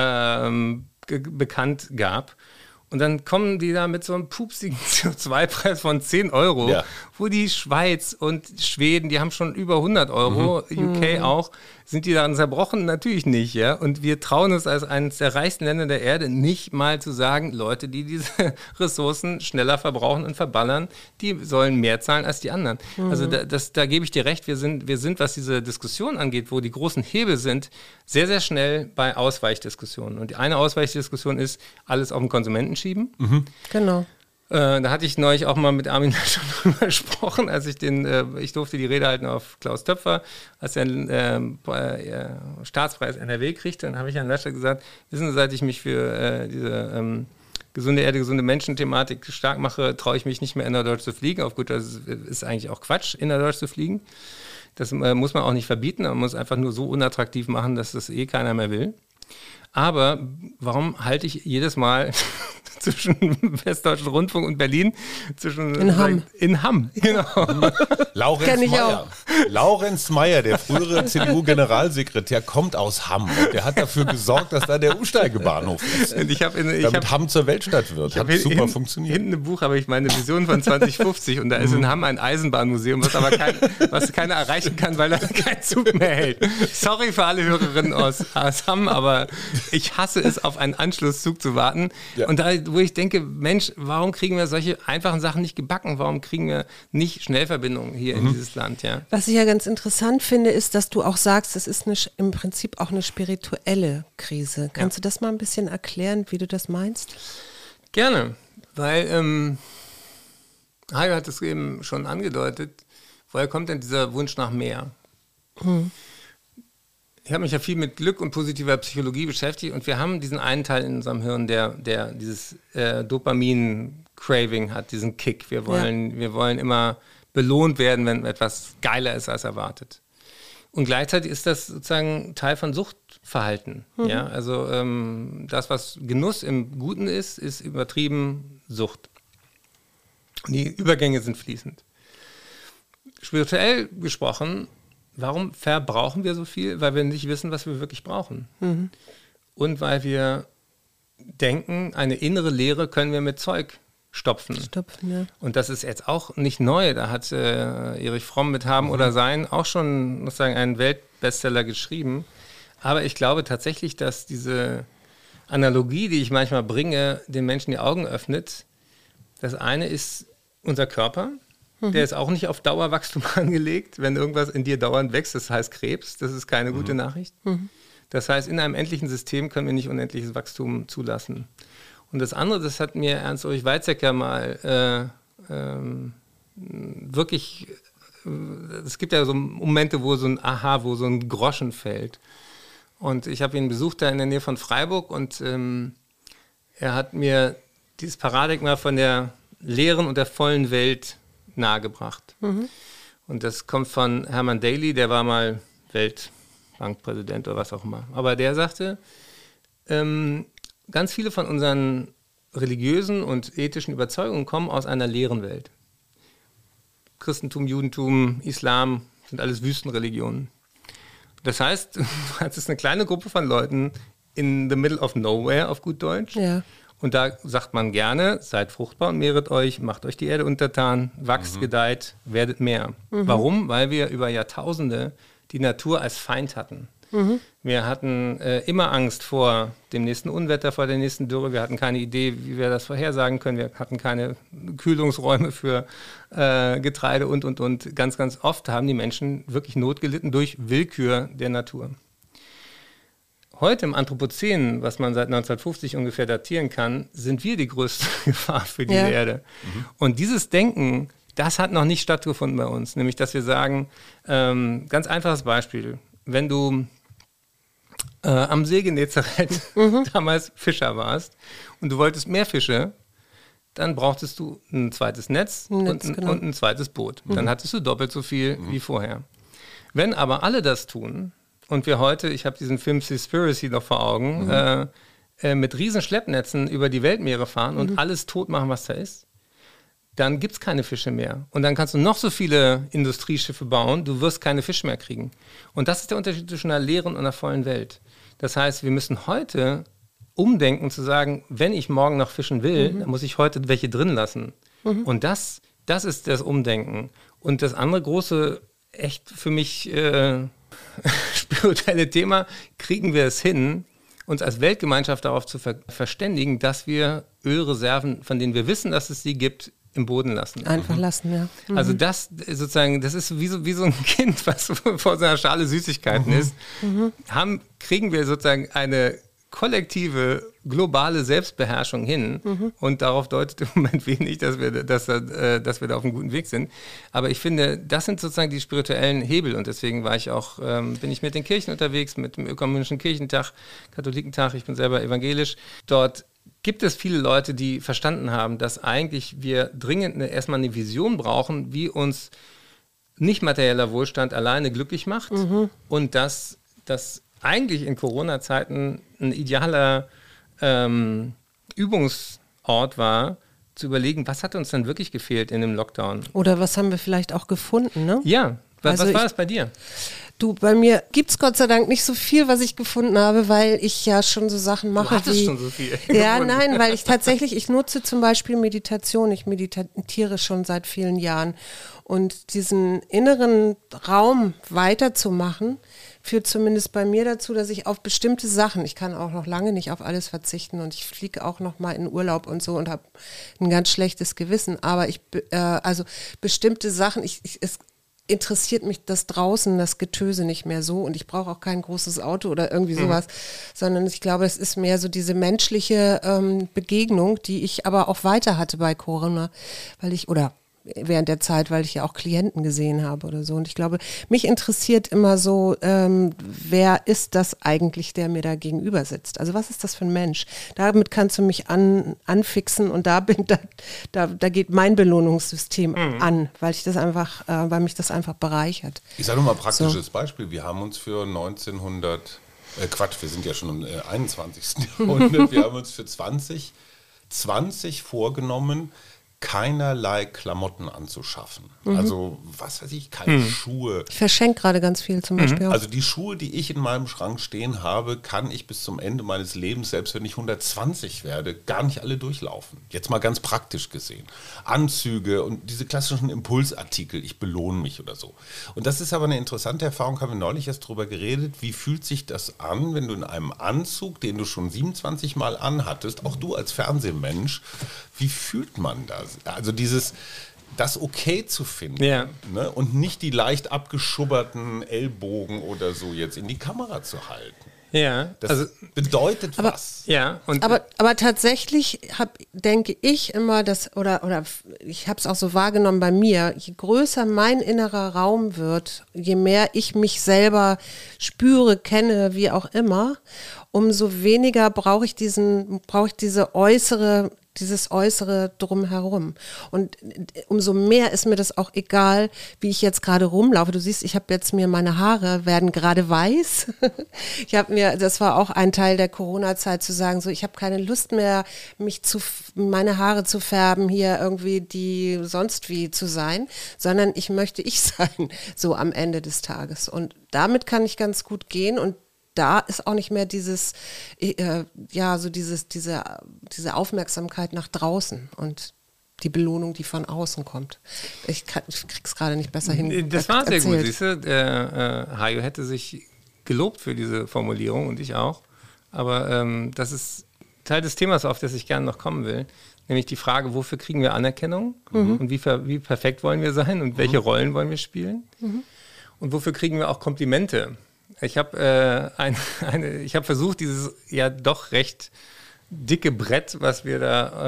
ähm, ge- bekannt gab. Und dann kommen die da mit so einem pupsigen C O zwei Preis von zehn Euro, ja. wo die Schweiz und Schweden, die haben schon über hundert Euro, mhm. U K auch, sind die daran zerbrochen? Natürlich nicht, ja. Und wir trauen uns als eines der reichsten Länder der Erde nicht mal zu sagen, Leute, die diese Ressourcen schneller verbrauchen und verballern, die sollen mehr zahlen als die anderen. Mhm. Also da, das, da gebe ich dir recht, wir sind, wir sind, was diese Diskussion angeht, wo die großen Hebel sind, sehr, sehr schnell bei Ausweichdiskussionen. Und die eine Ausweichdiskussion ist, alles auf den Konsumenten schieben. Mhm. Genau. Äh, da hatte ich neulich auch mal mit Armin Laschet drüber gesprochen, als ich den, äh, ich durfte die Rede halten auf Klaus Töpfer, als er einen äh, Staatspreis N R W kriegte, dann habe ich an Laschet gesagt, wissen Sie, seit ich mich für äh, diese ähm, gesunde Erde, gesunde Menschen-Thematik stark mache, traue ich mich nicht mehr innerdeutsch zu fliegen. Auf gut, das ist eigentlich auch Quatsch, innerdeutsch zu fliegen. Das äh, muss man auch nicht verbieten, man muss einfach nur so unattraktiv machen, dass das eh keiner mehr will. Aber warum halte ich jedes Mal zwischen Westdeutschen Rundfunk und Berlin zwischen in Hamm. In Hamm, genau. Laurenz Meyer. Laurenz Meyer, der frühere C D U-Generalsekretär, kommt aus Hamm. Und der hat dafür gesorgt, dass da der Umsteigebahnhof ist. Und ich in, ich damit hab, Hamm zur Weltstadt wird. Hat super hin, funktioniert. Hinten im Buch habe ich meine Vision von zwanzig fünfzig und da ist in Hamm ein Eisenbahnmuseum, was aber kein, was keiner erreichen kann, weil da kein Zug mehr hält. Sorry für alle Hörerinnen aus, aus Hamm, aber ich hasse es, auf einen Anschlusszug zu warten. Ja. Und da, wo ich denke, Mensch, warum kriegen wir solche einfachen Sachen nicht gebacken? Warum kriegen wir nicht Schnellverbindungen hier mhm. in dieses Land? Ja? Was ich ja ganz interessant finde, ist, dass du auch sagst, es ist eine, im Prinzip auch eine spirituelle Krise. Kannst ja. du das mal ein bisschen erklären, wie du das meinst? Gerne, weil ähm, Hajo hat es eben schon angedeutet, woher kommt denn dieser Wunsch nach mehr? Mhm. Ich habe mich ja viel mit Glück und positiver Psychologie beschäftigt und wir haben diesen einen Teil in unserem Hirn, der, der dieses äh, Dopamin-Craving hat, diesen Kick. Wir wollen, ja. wir wollen immer belohnt werden, wenn etwas geiler ist als erwartet. Und gleichzeitig ist das sozusagen Teil von Suchtverhalten. Mhm. Ja? Also ähm, das, was Genuss im Guten ist, ist übertrieben Sucht. Und die Übergänge sind fließend. Spirituell gesprochen, warum verbrauchen wir so viel? Weil wir nicht wissen, was wir wirklich brauchen. Mhm. Und weil wir denken, eine innere Leere können wir mit Zeug stopfen. Stopfen, ja. Und das ist jetzt auch nicht neu. Da hat äh, Erich Fromm mit Haben mhm. oder Sein auch schon sozusagen einen Weltbestseller geschrieben. Aber ich glaube tatsächlich, dass diese Analogie, die ich manchmal bringe, den Menschen die Augen öffnet. Das eine ist unser Körper. Der ist auch nicht auf Dauerwachstum angelegt. Wenn irgendwas in dir dauernd wächst, das heißt Krebs, das ist keine mhm. gute Nachricht. Mhm. Das heißt, in einem endlichen System können wir nicht unendliches Wachstum zulassen. Und das andere, das hat mir Ernst-Ulrich Weizsäcker mal äh, ähm, wirklich es gibt ja so Momente, wo so ein Aha, wo so ein Groschen fällt. Und ich habe ihn besucht da in der Nähe von Freiburg und ähm, er hat mir dieses Paradigma von der leeren und der vollen Welt nahegebracht. Mhm. Und das kommt von Hermann Daly, der war mal Weltbankpräsident oder was auch immer. Aber der sagte, ähm, ganz viele von unseren religiösen und ethischen Überzeugungen kommen aus einer leeren Welt. Christentum, Judentum, Islam sind alles Wüstenreligionen. Das heißt, du hast eine kleine Gruppe von Leuten in the middle of nowhere, auf gut Deutsch. Ja. Und da sagt man gerne, seid fruchtbar und mehret euch, macht euch die Erde untertan, wachst, mhm. gedeiht, werdet mehr. Mhm. Warum? Weil wir über Jahrtausende die Natur als Feind hatten. Mhm. Wir hatten äh, immer Angst vor dem nächsten Unwetter, vor der nächsten Dürre. Wir hatten keine Idee, wie wir das vorhersagen können. Wir hatten keine Kühlungsräume für äh, Getreide und, und, und. Ganz, ganz oft haben die Menschen wirklich Not gelitten durch Willkür der Natur. Heute im Anthropozän, was man seit neunzehnhundertfünfzig ungefähr datieren kann, sind wir die größte Gefahr für diese ja. Erde. Mhm. Und dieses Denken, das hat noch nicht stattgefunden bei uns. Nämlich, dass wir sagen, ähm, ganz einfaches Beispiel, wenn du äh, am See Genezareth mhm. damals Fischer warst und du wolltest mehr Fische, dann brauchtest du ein zweites Netz, ein Netz und, genau. und ein zweites Boot. Mhm. Dann hattest du doppelt so viel mhm. wie vorher. Wenn aber alle das tun, und wir heute, ich habe diesen Film Seaspiracy noch vor Augen, mhm. äh, äh, mit riesen Schleppnetzen über die Weltmeere fahren mhm. und alles tot machen, was da ist, dann gibt es keine Fische mehr. Und dann kannst du noch so viele Industrieschiffe bauen, du wirst keine Fische mehr kriegen. Und das ist der Unterschied zwischen einer leeren und einer vollen Welt. Das heißt, wir müssen heute umdenken, zu sagen, wenn ich morgen noch fischen will, mhm. dann muss ich heute welche drin lassen. Mhm. Und das, das ist das Umdenken. Und das andere große, echt für mich äh, spirituelle Thema, kriegen wir es hin, uns als Weltgemeinschaft darauf zu ver- verständigen, dass wir Ölreserven, von denen wir wissen, dass es sie gibt, im Boden lassen. Einfach mhm. lassen, ja. Mhm. Also das sozusagen, das ist wie so, wie so ein Kind, was vor seiner Schale Süßigkeiten mhm. ist. Mhm. Haben, kriegen wir sozusagen eine kollektive, globale Selbstbeherrschung hin mhm. und darauf deutet im Moment wenig, dass wir, dass, äh, dass wir da auf einem guten Weg sind. Aber ich finde, das sind sozusagen die spirituellen Hebel und deswegen war ich auch, ähm, bin ich mit den Kirchen unterwegs, mit dem Ökumenischen Kirchentag, Katholikentag, ich bin selber evangelisch. Dort gibt es viele Leute, die verstanden haben, dass eigentlich wir dringend eine, erstmal eine Vision brauchen, wie uns nicht materieller Wohlstand alleine glücklich macht mhm. und dass das eigentlich in Corona-Zeiten ein idealer ähm, Übungsort war, zu überlegen, was hat uns denn wirklich gefehlt in dem Lockdown? Oder was haben wir vielleicht auch gefunden, ne? Ja, was, also was war ich, das bei dir? Du, bei mir gibt es Gott sei Dank nicht so viel, was ich gefunden habe, weil ich ja schon so Sachen mache. Du hattest wie, schon so viel. Ja, nein, weil ich tatsächlich, ich nutze zum Beispiel Meditation. Ich meditiere schon seit vielen Jahren. Und diesen inneren Raum weiterzumachen, führt zumindest bei mir dazu, dass ich auf bestimmte Sachen, ich kann auch noch lange nicht auf alles verzichten und ich fliege auch noch mal in Urlaub und so und habe ein ganz schlechtes Gewissen, aber ich, äh, also bestimmte Sachen, ich, ich, es interessiert mich das draußen, das Getöse nicht mehr so und ich brauche auch kein großes Auto oder irgendwie sowas, mhm. sondern ich glaube, es ist mehr so diese menschliche ähm, Begegnung, die ich aber auch weiter hatte bei Corona, weil ich, oder während der Zeit, weil ich ja auch Klienten gesehen habe oder so. Und ich glaube, mich interessiert immer so, ähm, wer ist das eigentlich, der mir da gegenüber sitzt? Also was ist das für ein Mensch? Damit kannst du mich an, anfixen und da bin da, da, da geht mein Belohnungssystem mhm. an, weil ich das einfach, äh, weil mich das einfach bereichert. Ich sage nur mal ein praktisches so. Beispiel. Wir haben uns für neunzehnhundert, äh Quatsch, wir sind ja schon im äh, einundzwanzigsten Jahrhundert, wir haben uns für zwanzig zwanzig vorgenommen, keinerlei Klamotten anzuschaffen. Mhm. Also, was weiß ich, keine mhm. Schuhe. Ich verschenke gerade ganz viel zum Beispiel mhm. auch. Also die Schuhe, die ich in meinem Schrank stehen habe, kann ich bis zum Ende meines Lebens, selbst wenn ich hundertzwanzig werde, gar nicht alle durchlaufen. Jetzt mal ganz praktisch gesehen. Anzüge und diese klassischen Impulsartikel, ich belohne mich oder so. Und das ist aber eine interessante Erfahrung, haben wir neulich erst drüber geredet. Wie fühlt sich das an, wenn du in einem Anzug, den du schon siebenundzwanzig Mal anhattest, auch du als Fernsehmensch, wie fühlt man das? Also dieses, das okay zu finden, ja. ne? Und nicht die leicht abgeschubberten Ellbogen oder so jetzt in die Kamera zu halten. Ja, Das also bedeutet aber, was. ja, und Aber, aber tatsächlich hab, denke ich immer, dass, oder, oder ich habe es auch so wahrgenommen bei mir, je größer mein innerer Raum wird, je mehr ich mich selber spüre, kenne, wie auch immer, umso weniger brauche ich diesen, brauche ich diese äußere, dieses äußere Drumherum. Und umso mehr ist mir das auch egal, wie ich jetzt gerade rumlaufe. Du siehst, ich habe jetzt mir, meine Haare werden gerade weiß. Ich habe mir, das war auch ein Teil der Corona-Zeit, zu sagen, so, ich habe keine Lust mehr, mich zu, meine Haare zu färben, hier irgendwie die sonst wie zu sein, sondern ich möchte ich sein, so am Ende des Tages. Und damit kann ich ganz gut gehen, und da ist auch nicht mehr dieses, äh, ja, so dieses, diese, diese Aufmerksamkeit nach draußen und die Belohnung, die von außen kommt. Ich, kann, ich krieg's gerade nicht besser hin. Das war sehr erzählt. gut, siehst du? Der äh, Hajo hätte sich gelobt für diese Formulierung und ich auch. Aber ähm, das ist Teil des Themas, auf das ich gerne noch kommen will. Nämlich die Frage, wofür kriegen wir Anerkennung? Mhm. Und wie, wie perfekt wollen wir sein? Und welche mhm. Rollen wollen wir spielen? Mhm. Und wofür kriegen wir auch Komplimente? Ich habe äh, ein, eine, ich habe versucht, dieses ja doch recht dicke Brett, was wir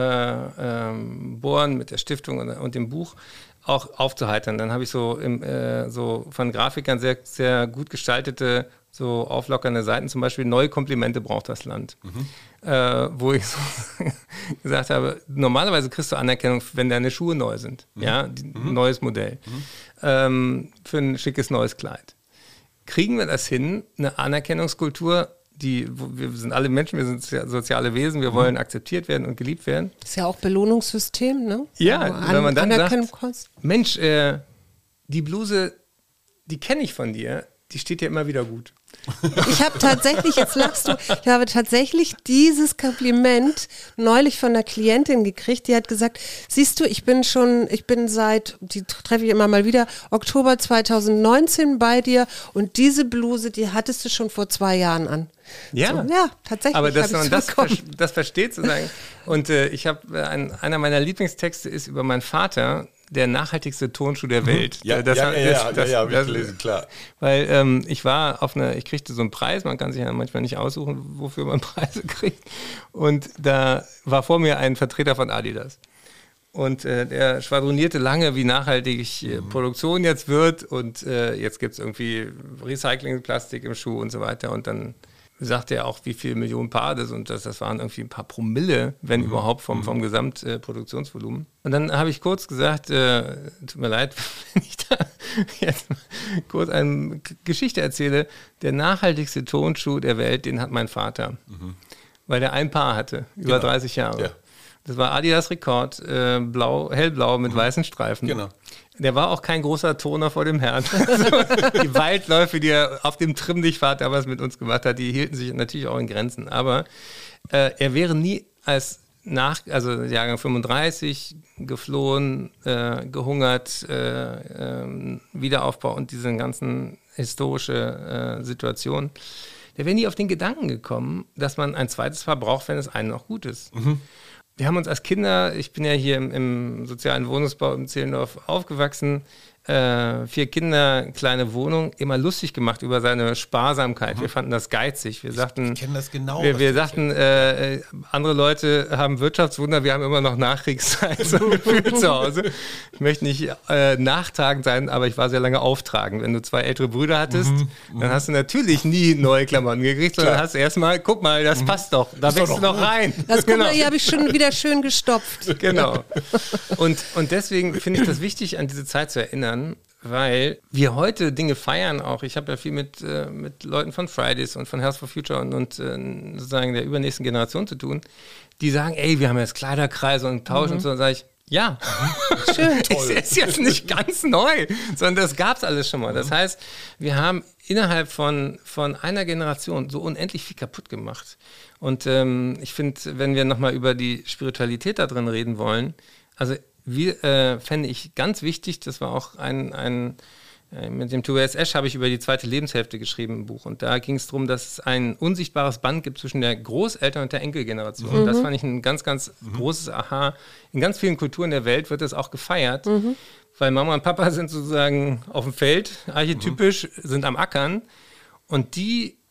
da äh, ähm, bohren mit der Stiftung und, und dem Buch, auch aufzuheitern. Dann habe ich so, im, äh, so von Grafikern sehr, sehr gut gestaltete, so auflockernde Seiten, zum Beispiel neue Komplimente braucht das Land. Mhm. Äh, wo ich so gesagt habe, normalerweise kriegst du Anerkennung, wenn deine Schuhe neu sind. Mhm. Ja, die, mhm. neues Modell. Mhm. Ähm, für ein schickes neues Kleid. Kriegen wir das hin, eine Anerkennungskultur, die, wir sind alle Menschen, wir sind soziale Wesen, wir wollen akzeptiert werden und geliebt werden. Das ist ja auch Belohnungssystem, ne? Ja, an, wenn man dann sagt, kannst. Mensch, äh, die Bluse, die kenne ich von dir, die steht dir immer wieder gut. Ich habe tatsächlich, jetzt lachst du, ich habe tatsächlich dieses Kompliment neulich von einer Klientin gekriegt, die hat gesagt, siehst du, ich bin schon, ich bin seit, die treffe ich immer mal wieder, Oktober zweitausendneunzehn bei dir, und diese Bluse, die hattest du schon vor zwei Jahren an. Ja, so, ja, tatsächlich. Aber dass man das, das versteht sozusagen. Und äh, ich habe, ein, einer meiner Lieblingstexte ist über meinen Vater, der nachhaltigste Turnschuh der Welt. Ja, das, ja, das, ja, das, ja, das, ja, ja, das, gelesen, klar. Weil ähm, ich war auf eine, ich kriegte so einen Preis, man kann sich ja manchmal nicht aussuchen, wofür man Preise kriegt. Und da war vor mir ein Vertreter von Adidas. Und äh, der schwadronierte lange, wie nachhaltig äh, mhm. Produktion jetzt wird. Und äh, jetzt gibt es irgendwie Recyclingplastik im Schuh und so weiter. Und dann sagte er auch, wie viele Millionen Paar das, und das, das waren irgendwie ein paar Promille, wenn mhm. überhaupt, vom, vom Gesamtproduktionsvolumen. Äh, und dann habe ich kurz gesagt, äh, tut mir leid, wenn ich da jetzt kurz eine Geschichte erzähle, der nachhaltigste Turnschuh der Welt, den hat mein Vater, mhm. weil der ein Paar hatte, über genau. dreißig Jahre. Ja. Das war Adidas Rekord, äh, blau, hellblau mit mhm. weißen Streifen. Genau. Der war auch kein großer Turner vor dem Herrn. Also die Waldläufe, die er auf dem Trimm-Dich-Fahrt damals mit uns gemacht hat, die hielten sich natürlich auch in Grenzen. Aber äh, er wäre nie als nach, also Jahrgang fünfunddreißig, geflohen, äh, gehungert, äh, äh, Wiederaufbau und diese ganzen historische äh, Situation. Der wäre nie auf den Gedanken gekommen, dass man ein zweites Paar braucht, wenn es einem noch gut ist. Mhm. Wir haben uns als Kinder, ich bin ja hier im, im sozialen Wohnungsbau im Zehlendorf aufgewachsen, äh, vier Kinder, kleine Wohnung, immer lustig gemacht über seine Sparsamkeit. Mhm. Wir fanden das geizig. Wir sagten, ich kenne das genau. Wir, wir sagten, äh, andere Leute haben Wirtschaftswunder, wir haben immer noch Nachkriegszeit so gefühlt zu Hause. Ich möchte nicht äh, nachtragend sein, aber ich war sehr lange auftragend. Wenn du zwei ältere Brüder hattest, mhm. dann hast du natürlich nie neue Klamotten gekriegt, sondern Klar. hast erstmal, guck mal, das mhm. passt doch, da wächst du noch rein. Das genau. Hier habe ich schon wieder schön gestopft. Genau. Und, und deswegen finde ich das wichtig, an diese Zeit zu erinnern, weil wir heute Dinge feiern auch. Ich habe ja viel mit, äh, mit Leuten von Fridays und von Health for Future und, und äh, sozusagen der übernächsten Generation zu tun, die sagen, ey, wir haben jetzt Kleiderkreise und tauschen mhm. und so. Dann sage ich, ja, schön. Es ist jetzt nicht ganz neu, sondern das gab es alles schon mal. Das heißt, wir haben innerhalb von, von einer Generation so unendlich viel kaputt gemacht. Und ähm, ich finde, wenn wir nochmal über die Spiritualität da drin reden wollen, also Wir, äh, fände ich ganz wichtig, das war auch ein, ein äh, mit dem Tobias Esch habe ich über die zweite Lebenshälfte geschrieben im Buch, und da ging es darum, dass es ein unsichtbares Band gibt zwischen der Großeltern- und der Enkelgeneration. Mhm. Das fand ich ein ganz, ganz mhm. großes Aha. In ganz vielen Kulturen der Welt wird das auch gefeiert, mhm. weil Mama und Papa sind sozusagen auf dem Feld, archetypisch, mhm. sind am Ackern, und die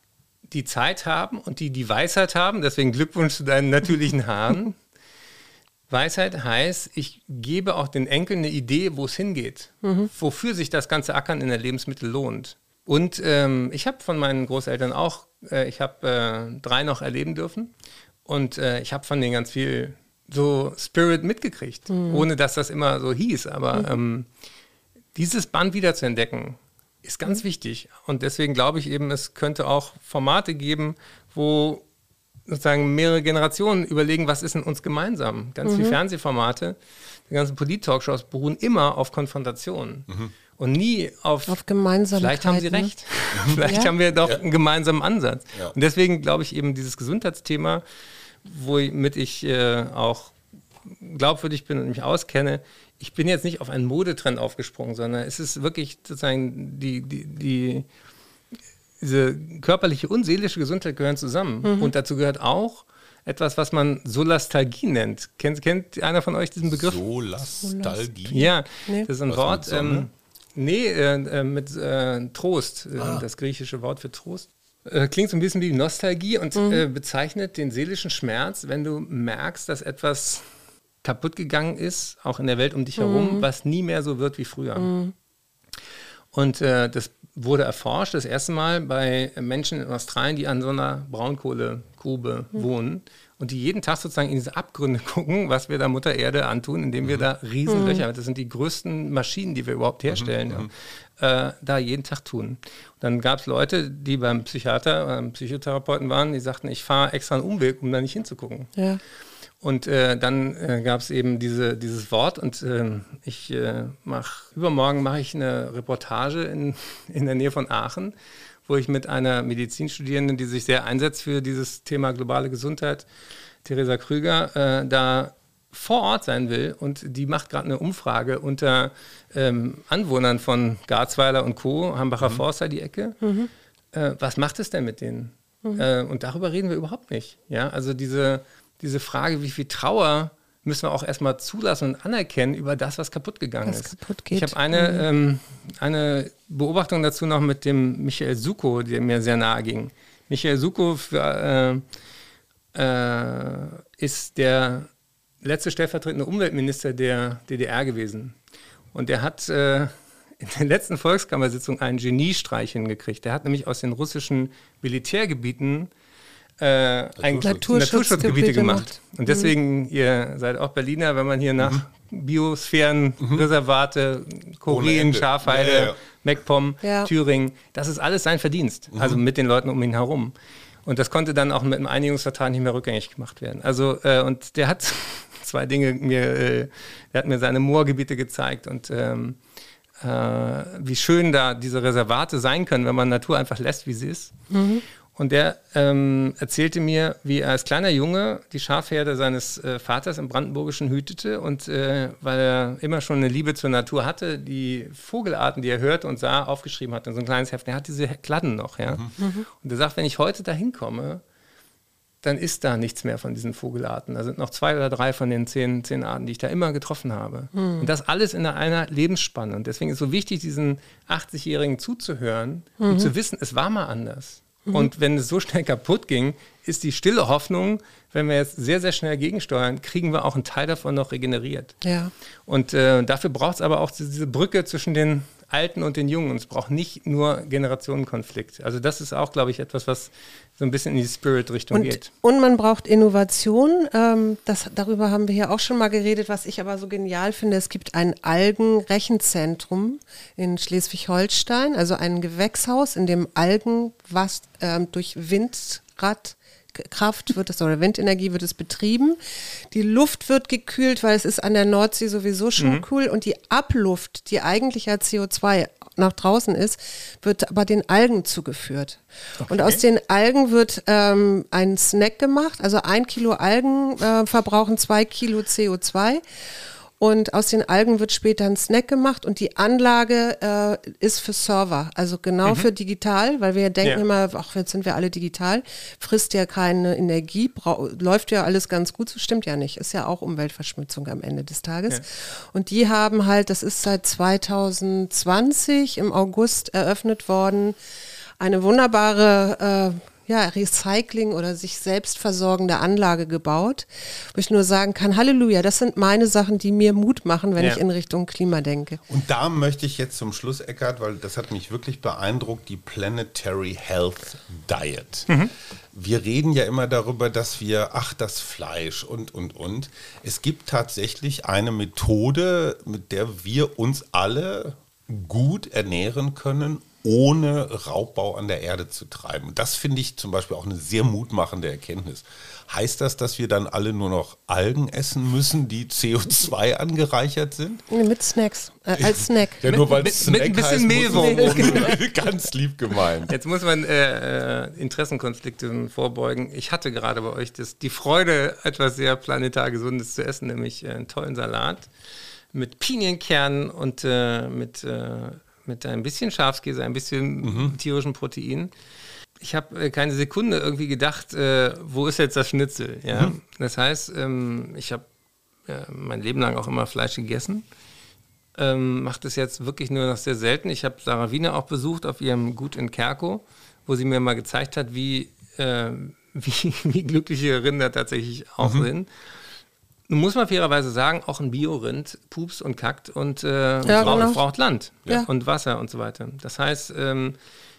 die Zeit haben und die die Weisheit haben, deswegen Glückwunsch zu deinen natürlichen Haaren. Weisheit heißt, ich gebe auch den Enkeln eine Idee, wo es hingeht, mhm. wofür sich das ganze Ackern in der Lebensmittel lohnt. Und ähm, ich habe von meinen Großeltern auch, äh, ich habe äh, drei noch erleben dürfen und äh, ich habe von denen ganz viel so Spirit mitgekriegt, mhm. ohne dass das immer so hieß. Aber mhm. ähm, dieses Band wieder zu entdecken, ist ganz mhm. wichtig. Und deswegen glaube ich eben, es könnte auch Formate geben, wo sozusagen mehrere Generationen überlegen, was ist in uns gemeinsam. Ganz mhm. viele Fernsehformate, die ganzen Polit-Talkshows beruhen immer auf Konfrontation mhm. und nie auf, auf Gemeinsamkeit. Vielleicht haben sie recht. Ne? Vielleicht ja. haben wir doch ja. einen gemeinsamen Ansatz. Ja. Und deswegen glaube ich eben dieses Gesundheitsthema, womit ich äh, auch glaubwürdig bin und mich auskenne, ich bin jetzt nicht auf einen Modetrend aufgesprungen, sondern es ist wirklich sozusagen die, die, die diese körperliche und seelische Gesundheit gehören zusammen. Mhm. Und dazu gehört auch etwas, was man Solastalgie nennt. Kennt, kennt einer von euch diesen Begriff? Solastalgie? Ja, nee. Das ist ein was Wort. Ähm, nee, äh, mit äh, Trost. Ah. Das griechische Wort für Trost. Äh, klingt so ein bisschen wie Nostalgie und mhm. äh, bezeichnet den seelischen Schmerz, wenn du merkst, dass etwas kaputt gegangen ist, auch in der Welt um dich herum, mhm. was nie mehr so wird wie früher. Mhm. Und äh, das wurde erforscht, das erste Mal bei Menschen in Australien, die an so einer Braunkohlegrube mhm. wohnen und die jeden Tag sozusagen in diese Abgründe gucken, was wir da Mutter Erde antun, indem wir mhm. da Riesenlöcher, mhm. das sind die größten Maschinen, die wir überhaupt herstellen, mhm. äh, da jeden Tag tun. Und dann gab es Leute, die beim Psychiater, beim Psychotherapeuten waren, die sagten, ich fahre extra einen Umweg, um da nicht hinzugucken. Ja. Und äh, dann äh, gab es eben diese, dieses Wort und äh, ich äh, mache, übermorgen mache ich eine Reportage in, in der Nähe von Aachen, wo ich mit einer Medizinstudierenden, die sich sehr einsetzt für dieses Thema globale Gesundheit, Theresa Krüger, äh, da vor Ort sein will und die macht gerade eine Umfrage unter ähm, Anwohnern von Garzweiler und Co., Hambacher mhm. Forster, die Ecke. Mhm. Äh, was macht es denn mit denen? Mhm. Äh, und darüber reden wir überhaupt nicht. Ja, also diese Diese Frage, wie viel Trauer müssen wir auch erstmal zulassen und anerkennen über das, was kaputt gegangen was ist. Kaputt geht. Ich habe eine, mhm. ähm, eine Beobachtung dazu noch mit dem Michael Suko, der mir sehr nahe ging. Michael Suko für, äh, äh, ist der letzte stellvertretende Umweltminister der D D R gewesen. Und der hat äh, in der letzten Volkskammersitzung einen Geniestreich hingekriegt. Der hat nämlich aus den russischen Militärgebieten Äh, Naturschutz. Naturschutzgebiete gemacht. Und deswegen, mhm. ihr seid auch Berliner, wenn man hier nach mhm. Biosphären, mhm. Reservate, Korea, Schafheide, ja, ja, ja. MacPom, ja. Thüringen, das ist alles sein Verdienst. Mhm. Also mit den Leuten um ihn herum. Und das konnte dann auch mit einem Einigungsvertrag nicht mehr rückgängig gemacht werden. Also, äh, und der hat zwei Dinge mir, äh, der hat mir seine Moorgebiete gezeigt und ähm, äh, wie schön da diese Reservate sein können, wenn man Natur einfach lässt, wie sie ist. Mhm. Und der ähm, erzählte mir, wie er als kleiner Junge die Schafherde seines äh, Vaters im Brandenburgischen hütete und äh, weil er immer schon eine Liebe zur Natur hatte, die Vogelarten, die er hörte und sah, aufgeschrieben hat in so ein kleines Heft. Er hat diese Kladden noch, ja. Mhm. Und er sagt, wenn ich heute da hinkomme, dann ist da nichts mehr von diesen Vogelarten. Da sind noch zwei oder drei von den zehn, zehn Arten, die ich da immer getroffen habe. Mhm. Und das alles in einer Lebensspanne. Und deswegen ist es so wichtig, diesen achtzigjährigen zuzuhören mhm. und zu wissen, es war mal anders. Und wenn es so schnell kaputt ging, ist die stille Hoffnung, wenn wir jetzt sehr, sehr schnell gegensteuern, kriegen wir auch einen Teil davon noch regeneriert. Ja. Und äh, dafür braucht es aber auch diese Brücke zwischen den Alten und den Jungen. Und es braucht nicht nur Generationenkonflikt. Also das ist auch, glaube ich, etwas, was so ein bisschen in die Spirit-Richtung geht. Und man braucht Innovation. Ähm, das, darüber haben wir hier auch schon mal geredet. Was ich aber so genial finde, es gibt ein Algenrechenzentrum in Schleswig-Holstein, also ein Gewächshaus, in dem Algen was ähm, durch Windrad Kraft wird es oder Windenergie wird es betrieben. Die Luft wird gekühlt, weil es ist an der Nordsee sowieso schon mhm. kühl und die Abluft, die eigentlich ja C O zwei nach draußen ist, wird aber den Algen zugeführt. Okay. Und aus den Algen wird ähm, ein Snack gemacht, also ein Kilo Algen äh, verbrauchen zwei Kilo C O zwei. Und aus den Algen wird später ein Snack gemacht und die Anlage äh, ist für Server, also genau mhm. für digital, weil wir denken ja. immer, ach, jetzt sind wir alle digital, frisst ja keine Energie, brau- läuft ja alles ganz gut, so stimmt ja nicht, ist ja auch Umweltverschmutzung am Ende des Tages. Ja. Und die haben halt, das ist seit zwanzig zwanzig im August eröffnet worden, eine wunderbare äh, ja, Recycling oder sich selbst versorgende Anlage gebaut, wo ich nur sagen kann, Halleluja, das sind meine Sachen, die mir Mut machen, wenn Ja. ich in Richtung Klima denke. Und da möchte ich jetzt zum Schluss, Eckart, weil das hat mich wirklich beeindruckt, die Planetary Health Diet. Mhm. Wir reden ja immer darüber, dass wir, ach, das Fleisch und, und, und. Es gibt tatsächlich eine Methode, mit der wir uns alle gut ernähren können, ohne Raubbau an der Erde zu treiben. Das finde ich zum Beispiel auch eine sehr mutmachende Erkenntnis. Heißt das, dass wir dann alle nur noch Algen essen müssen, die C O zwei angereichert sind? Mit Snacks, äh, als Snack. Ja, nur weil Mit- es mit Snack ein bisschen heißt, Mehlwurm muss oben. man- Ganz lieb gemeint. Jetzt muss man äh, äh, Interessenkonflikten vorbeugen. Ich hatte gerade bei euch das, die Freude, etwas sehr planetar Gesundes zu essen, nämlich äh, einen tollen Salat mit Pinienkernen und äh, mit, äh, mit ein bisschen Schafskäse, ein bisschen Mhm. tierischen Protein. Ich habe äh, keine Sekunde irgendwie gedacht, äh, wo ist jetzt das Schnitzel? Ja? Mhm. Das heißt, ähm, ich habe äh, mein Leben lang auch immer Fleisch gegessen. Ähm, mache das jetzt wirklich nur noch sehr selten. Ich habe Sarah Wiener auch besucht auf ihrem Gut in Kerkow, wo sie mir mal gezeigt hat, wie, äh, wie, wie glückliche Rinder tatsächlich auch Mhm. sind. Nun muss man fairerweise sagen, auch ein Biorind pups und kackt und äh, Ja, braucht, genau. braucht Land Ja. und Wasser und so weiter. Das heißt, ähm,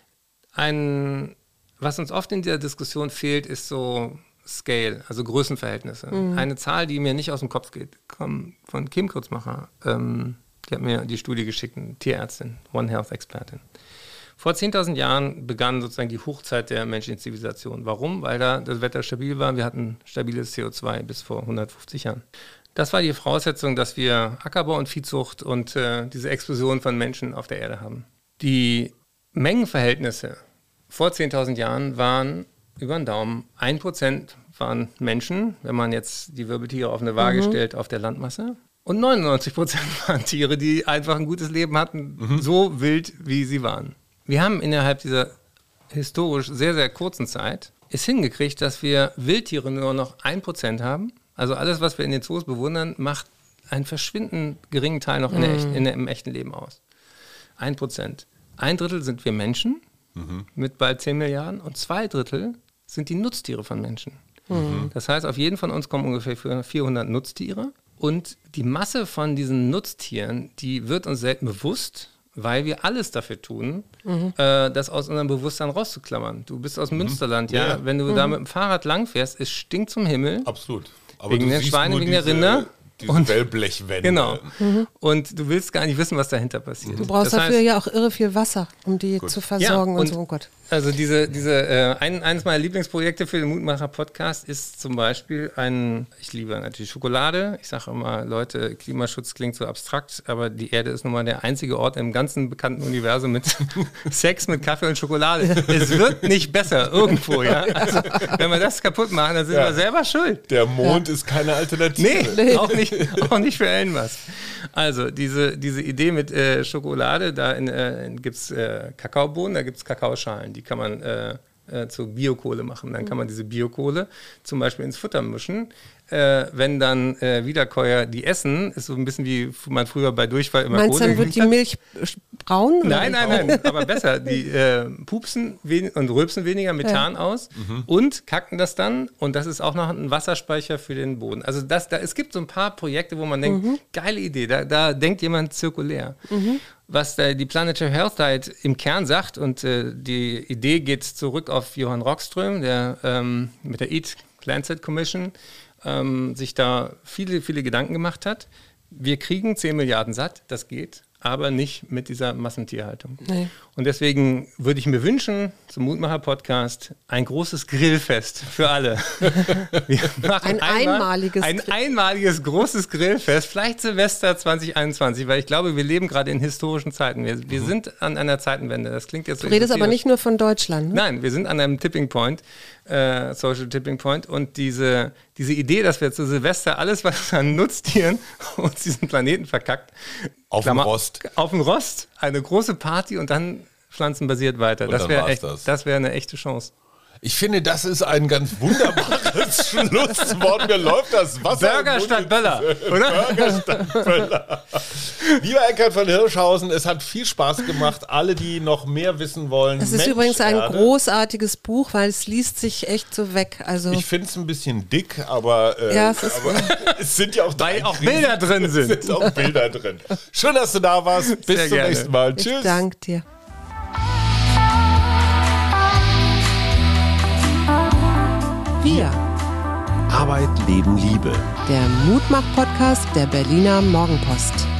ein, was uns oft in dieser Diskussion fehlt, ist so Scale, also Größenverhältnisse. Eine Zahl, die mir nicht aus dem Kopf geht, kommt von Kim Kurzmacher. Ähm, die hat mir die Studie geschickt, eine Tierärztin, One Health Expertin. Vor zehntausend Jahren begann sozusagen die Hochzeit der menschlichen Zivilisation. Warum? Weil da das Wetter stabil war. Wir hatten stabiles C O zwei bis vor hundertfünfzig Jahren. Das war die Voraussetzung, dass wir Ackerbau und Viehzucht und äh, diese Explosion von Menschen auf der Erde haben. Die Mengenverhältnisse vor zehntausend Jahren waren über den Daumen ein Prozent waren Menschen, wenn man jetzt die Wirbeltiere auf eine Waage stellt, auf der Landmasse. Und neunundneunzig Prozent waren Tiere, die einfach ein gutes Leben hatten, so wild, wie sie waren. Wir haben innerhalb dieser historisch sehr, sehr kurzen Zeit es hingekriegt, dass wir Wildtiere nur noch ein Prozent haben. Also alles, was wir in den Zoos bewundern, macht einen verschwindend geringen Teil noch in der echt, in der, im echten Leben aus. Ein Prozent. Ein Drittel sind wir Menschen mit bald zehn Milliarden und zwei Drittel sind die Nutztiere von Menschen. Mhm. Das heißt, auf jeden von uns kommen ungefähr vierhundert Nutztiere. Und die Masse von diesen Nutztieren, die wird uns selten bewusst, weil wir alles dafür tun, mhm. äh, das aus unserem Bewusstsein rauszuklammern. Du bist aus dem mhm. Münsterland, ja. ja. Wenn du mhm. da mit dem Fahrrad langfährst, es stinkt zum Himmel. Absolut. Aber wegen der Schweine, wegen der Rinder. Diese und Wellblechwände. Genau. Mhm. Und du willst gar nicht wissen, was dahinter passiert. Du brauchst das dafür heißt, ja auch irre viel Wasser, um die Gut. zu versorgen ja, und, und so. Oh Gott. Also diese, diese äh, ein, eines meiner Lieblingsprojekte für den Mutmacher-Podcast ist zum Beispiel ein, ich liebe natürlich Schokolade. Ich sage immer, Leute, Klimaschutz klingt so abstrakt, aber die Erde ist nun mal der einzige Ort im ganzen bekannten Universum mit Sex, mit Kaffee und Schokolade. Es wird nicht besser irgendwo, ja. Also, wenn wir das kaputt machen, dann sind ja. wir selber schuld. Der Mond ja. ist keine Alternative. Nee, auch nicht, auch nicht für Elon Musk. Also diese, diese Idee mit äh, Schokolade, da äh, gibt es äh, Kakaobohnen, da gibt es Kakaoschalen. Die kann man äh, äh, zu Biokohle machen. Dann kann man diese Biokohle zum Beispiel ins Futter mischen. Äh, wenn dann äh, Wiederkäuer die essen, ist so ein bisschen wie man früher bei Durchfall immer Meinst du, dann wird die Milch braun? Nein, nein, nein, aber besser. Die äh, pupsen wen- und rülpsen weniger Methan ja. aus mhm. und kacken das dann. Und das ist auch noch ein Wasserspeicher für den Boden. Also das, da, es gibt so ein paar Projekte, wo man denkt, mhm. geile Idee, da, da denkt jemand zirkulär. Mhm. Was da die Planetary Health Diet im Kern sagt, und äh, die Idee geht zurück auf Johann Rockström, der ähm, mit der Eat Lancet Commission ähm, sich da viele, viele Gedanken gemacht hat. Wir kriegen zehn Milliarden satt, das geht, aber nicht mit dieser Massentierhaltung. Nee. Und deswegen würde ich mir wünschen, zum Mutmacher-Podcast, ein großes Grillfest für alle. Wir machen ein einmaliges Ein einmaliges großes Grillfest, vielleicht Silvester zwanzig einundzwanzig, weil ich glaube, wir leben gerade in historischen Zeiten. Wir, wir mhm. sind an einer Zeitenwende. Das klingt jetzt so. Du redest aber nicht nur von Deutschland. Ne? Nein, wir sind an einem Tipping Point, äh, Social Tipping Point. Und diese, diese Idee, dass wir zu Silvester alles, was an Nutztieren uns diesen Planeten verkackt, auf dem Rost. Auf dem Rost, eine große Party und dann pflanzenbasiert weiter. Und das wäre echt, das, das wäre eine echte Chance. Ich finde, das ist ein ganz wunderbares Schlusswort. Mir läuft das Wasser. Burger statt Böller, oder? Burger statt Böller. Lieber Eckart von Hirschhausen, es hat viel Spaß gemacht. Alle, die noch mehr wissen wollen. Es ist Mensch, übrigens ein Erde. großartiges Buch, weil es liest sich echt so weg. Also Ich finde es ein bisschen dick, aber, äh, Ja, es ist- aber es sind ja auch, Weil drei auch Krisen. Bilder drin Es sind. sind auch Bilder drin. Schön, dass du da warst. Bis Sehr zum gerne. nächsten Mal. ich Tschüss. danke dir. Wir, Arbeit, Leben, Liebe. der Mutmach-Podcast der Berliner Morgenpost.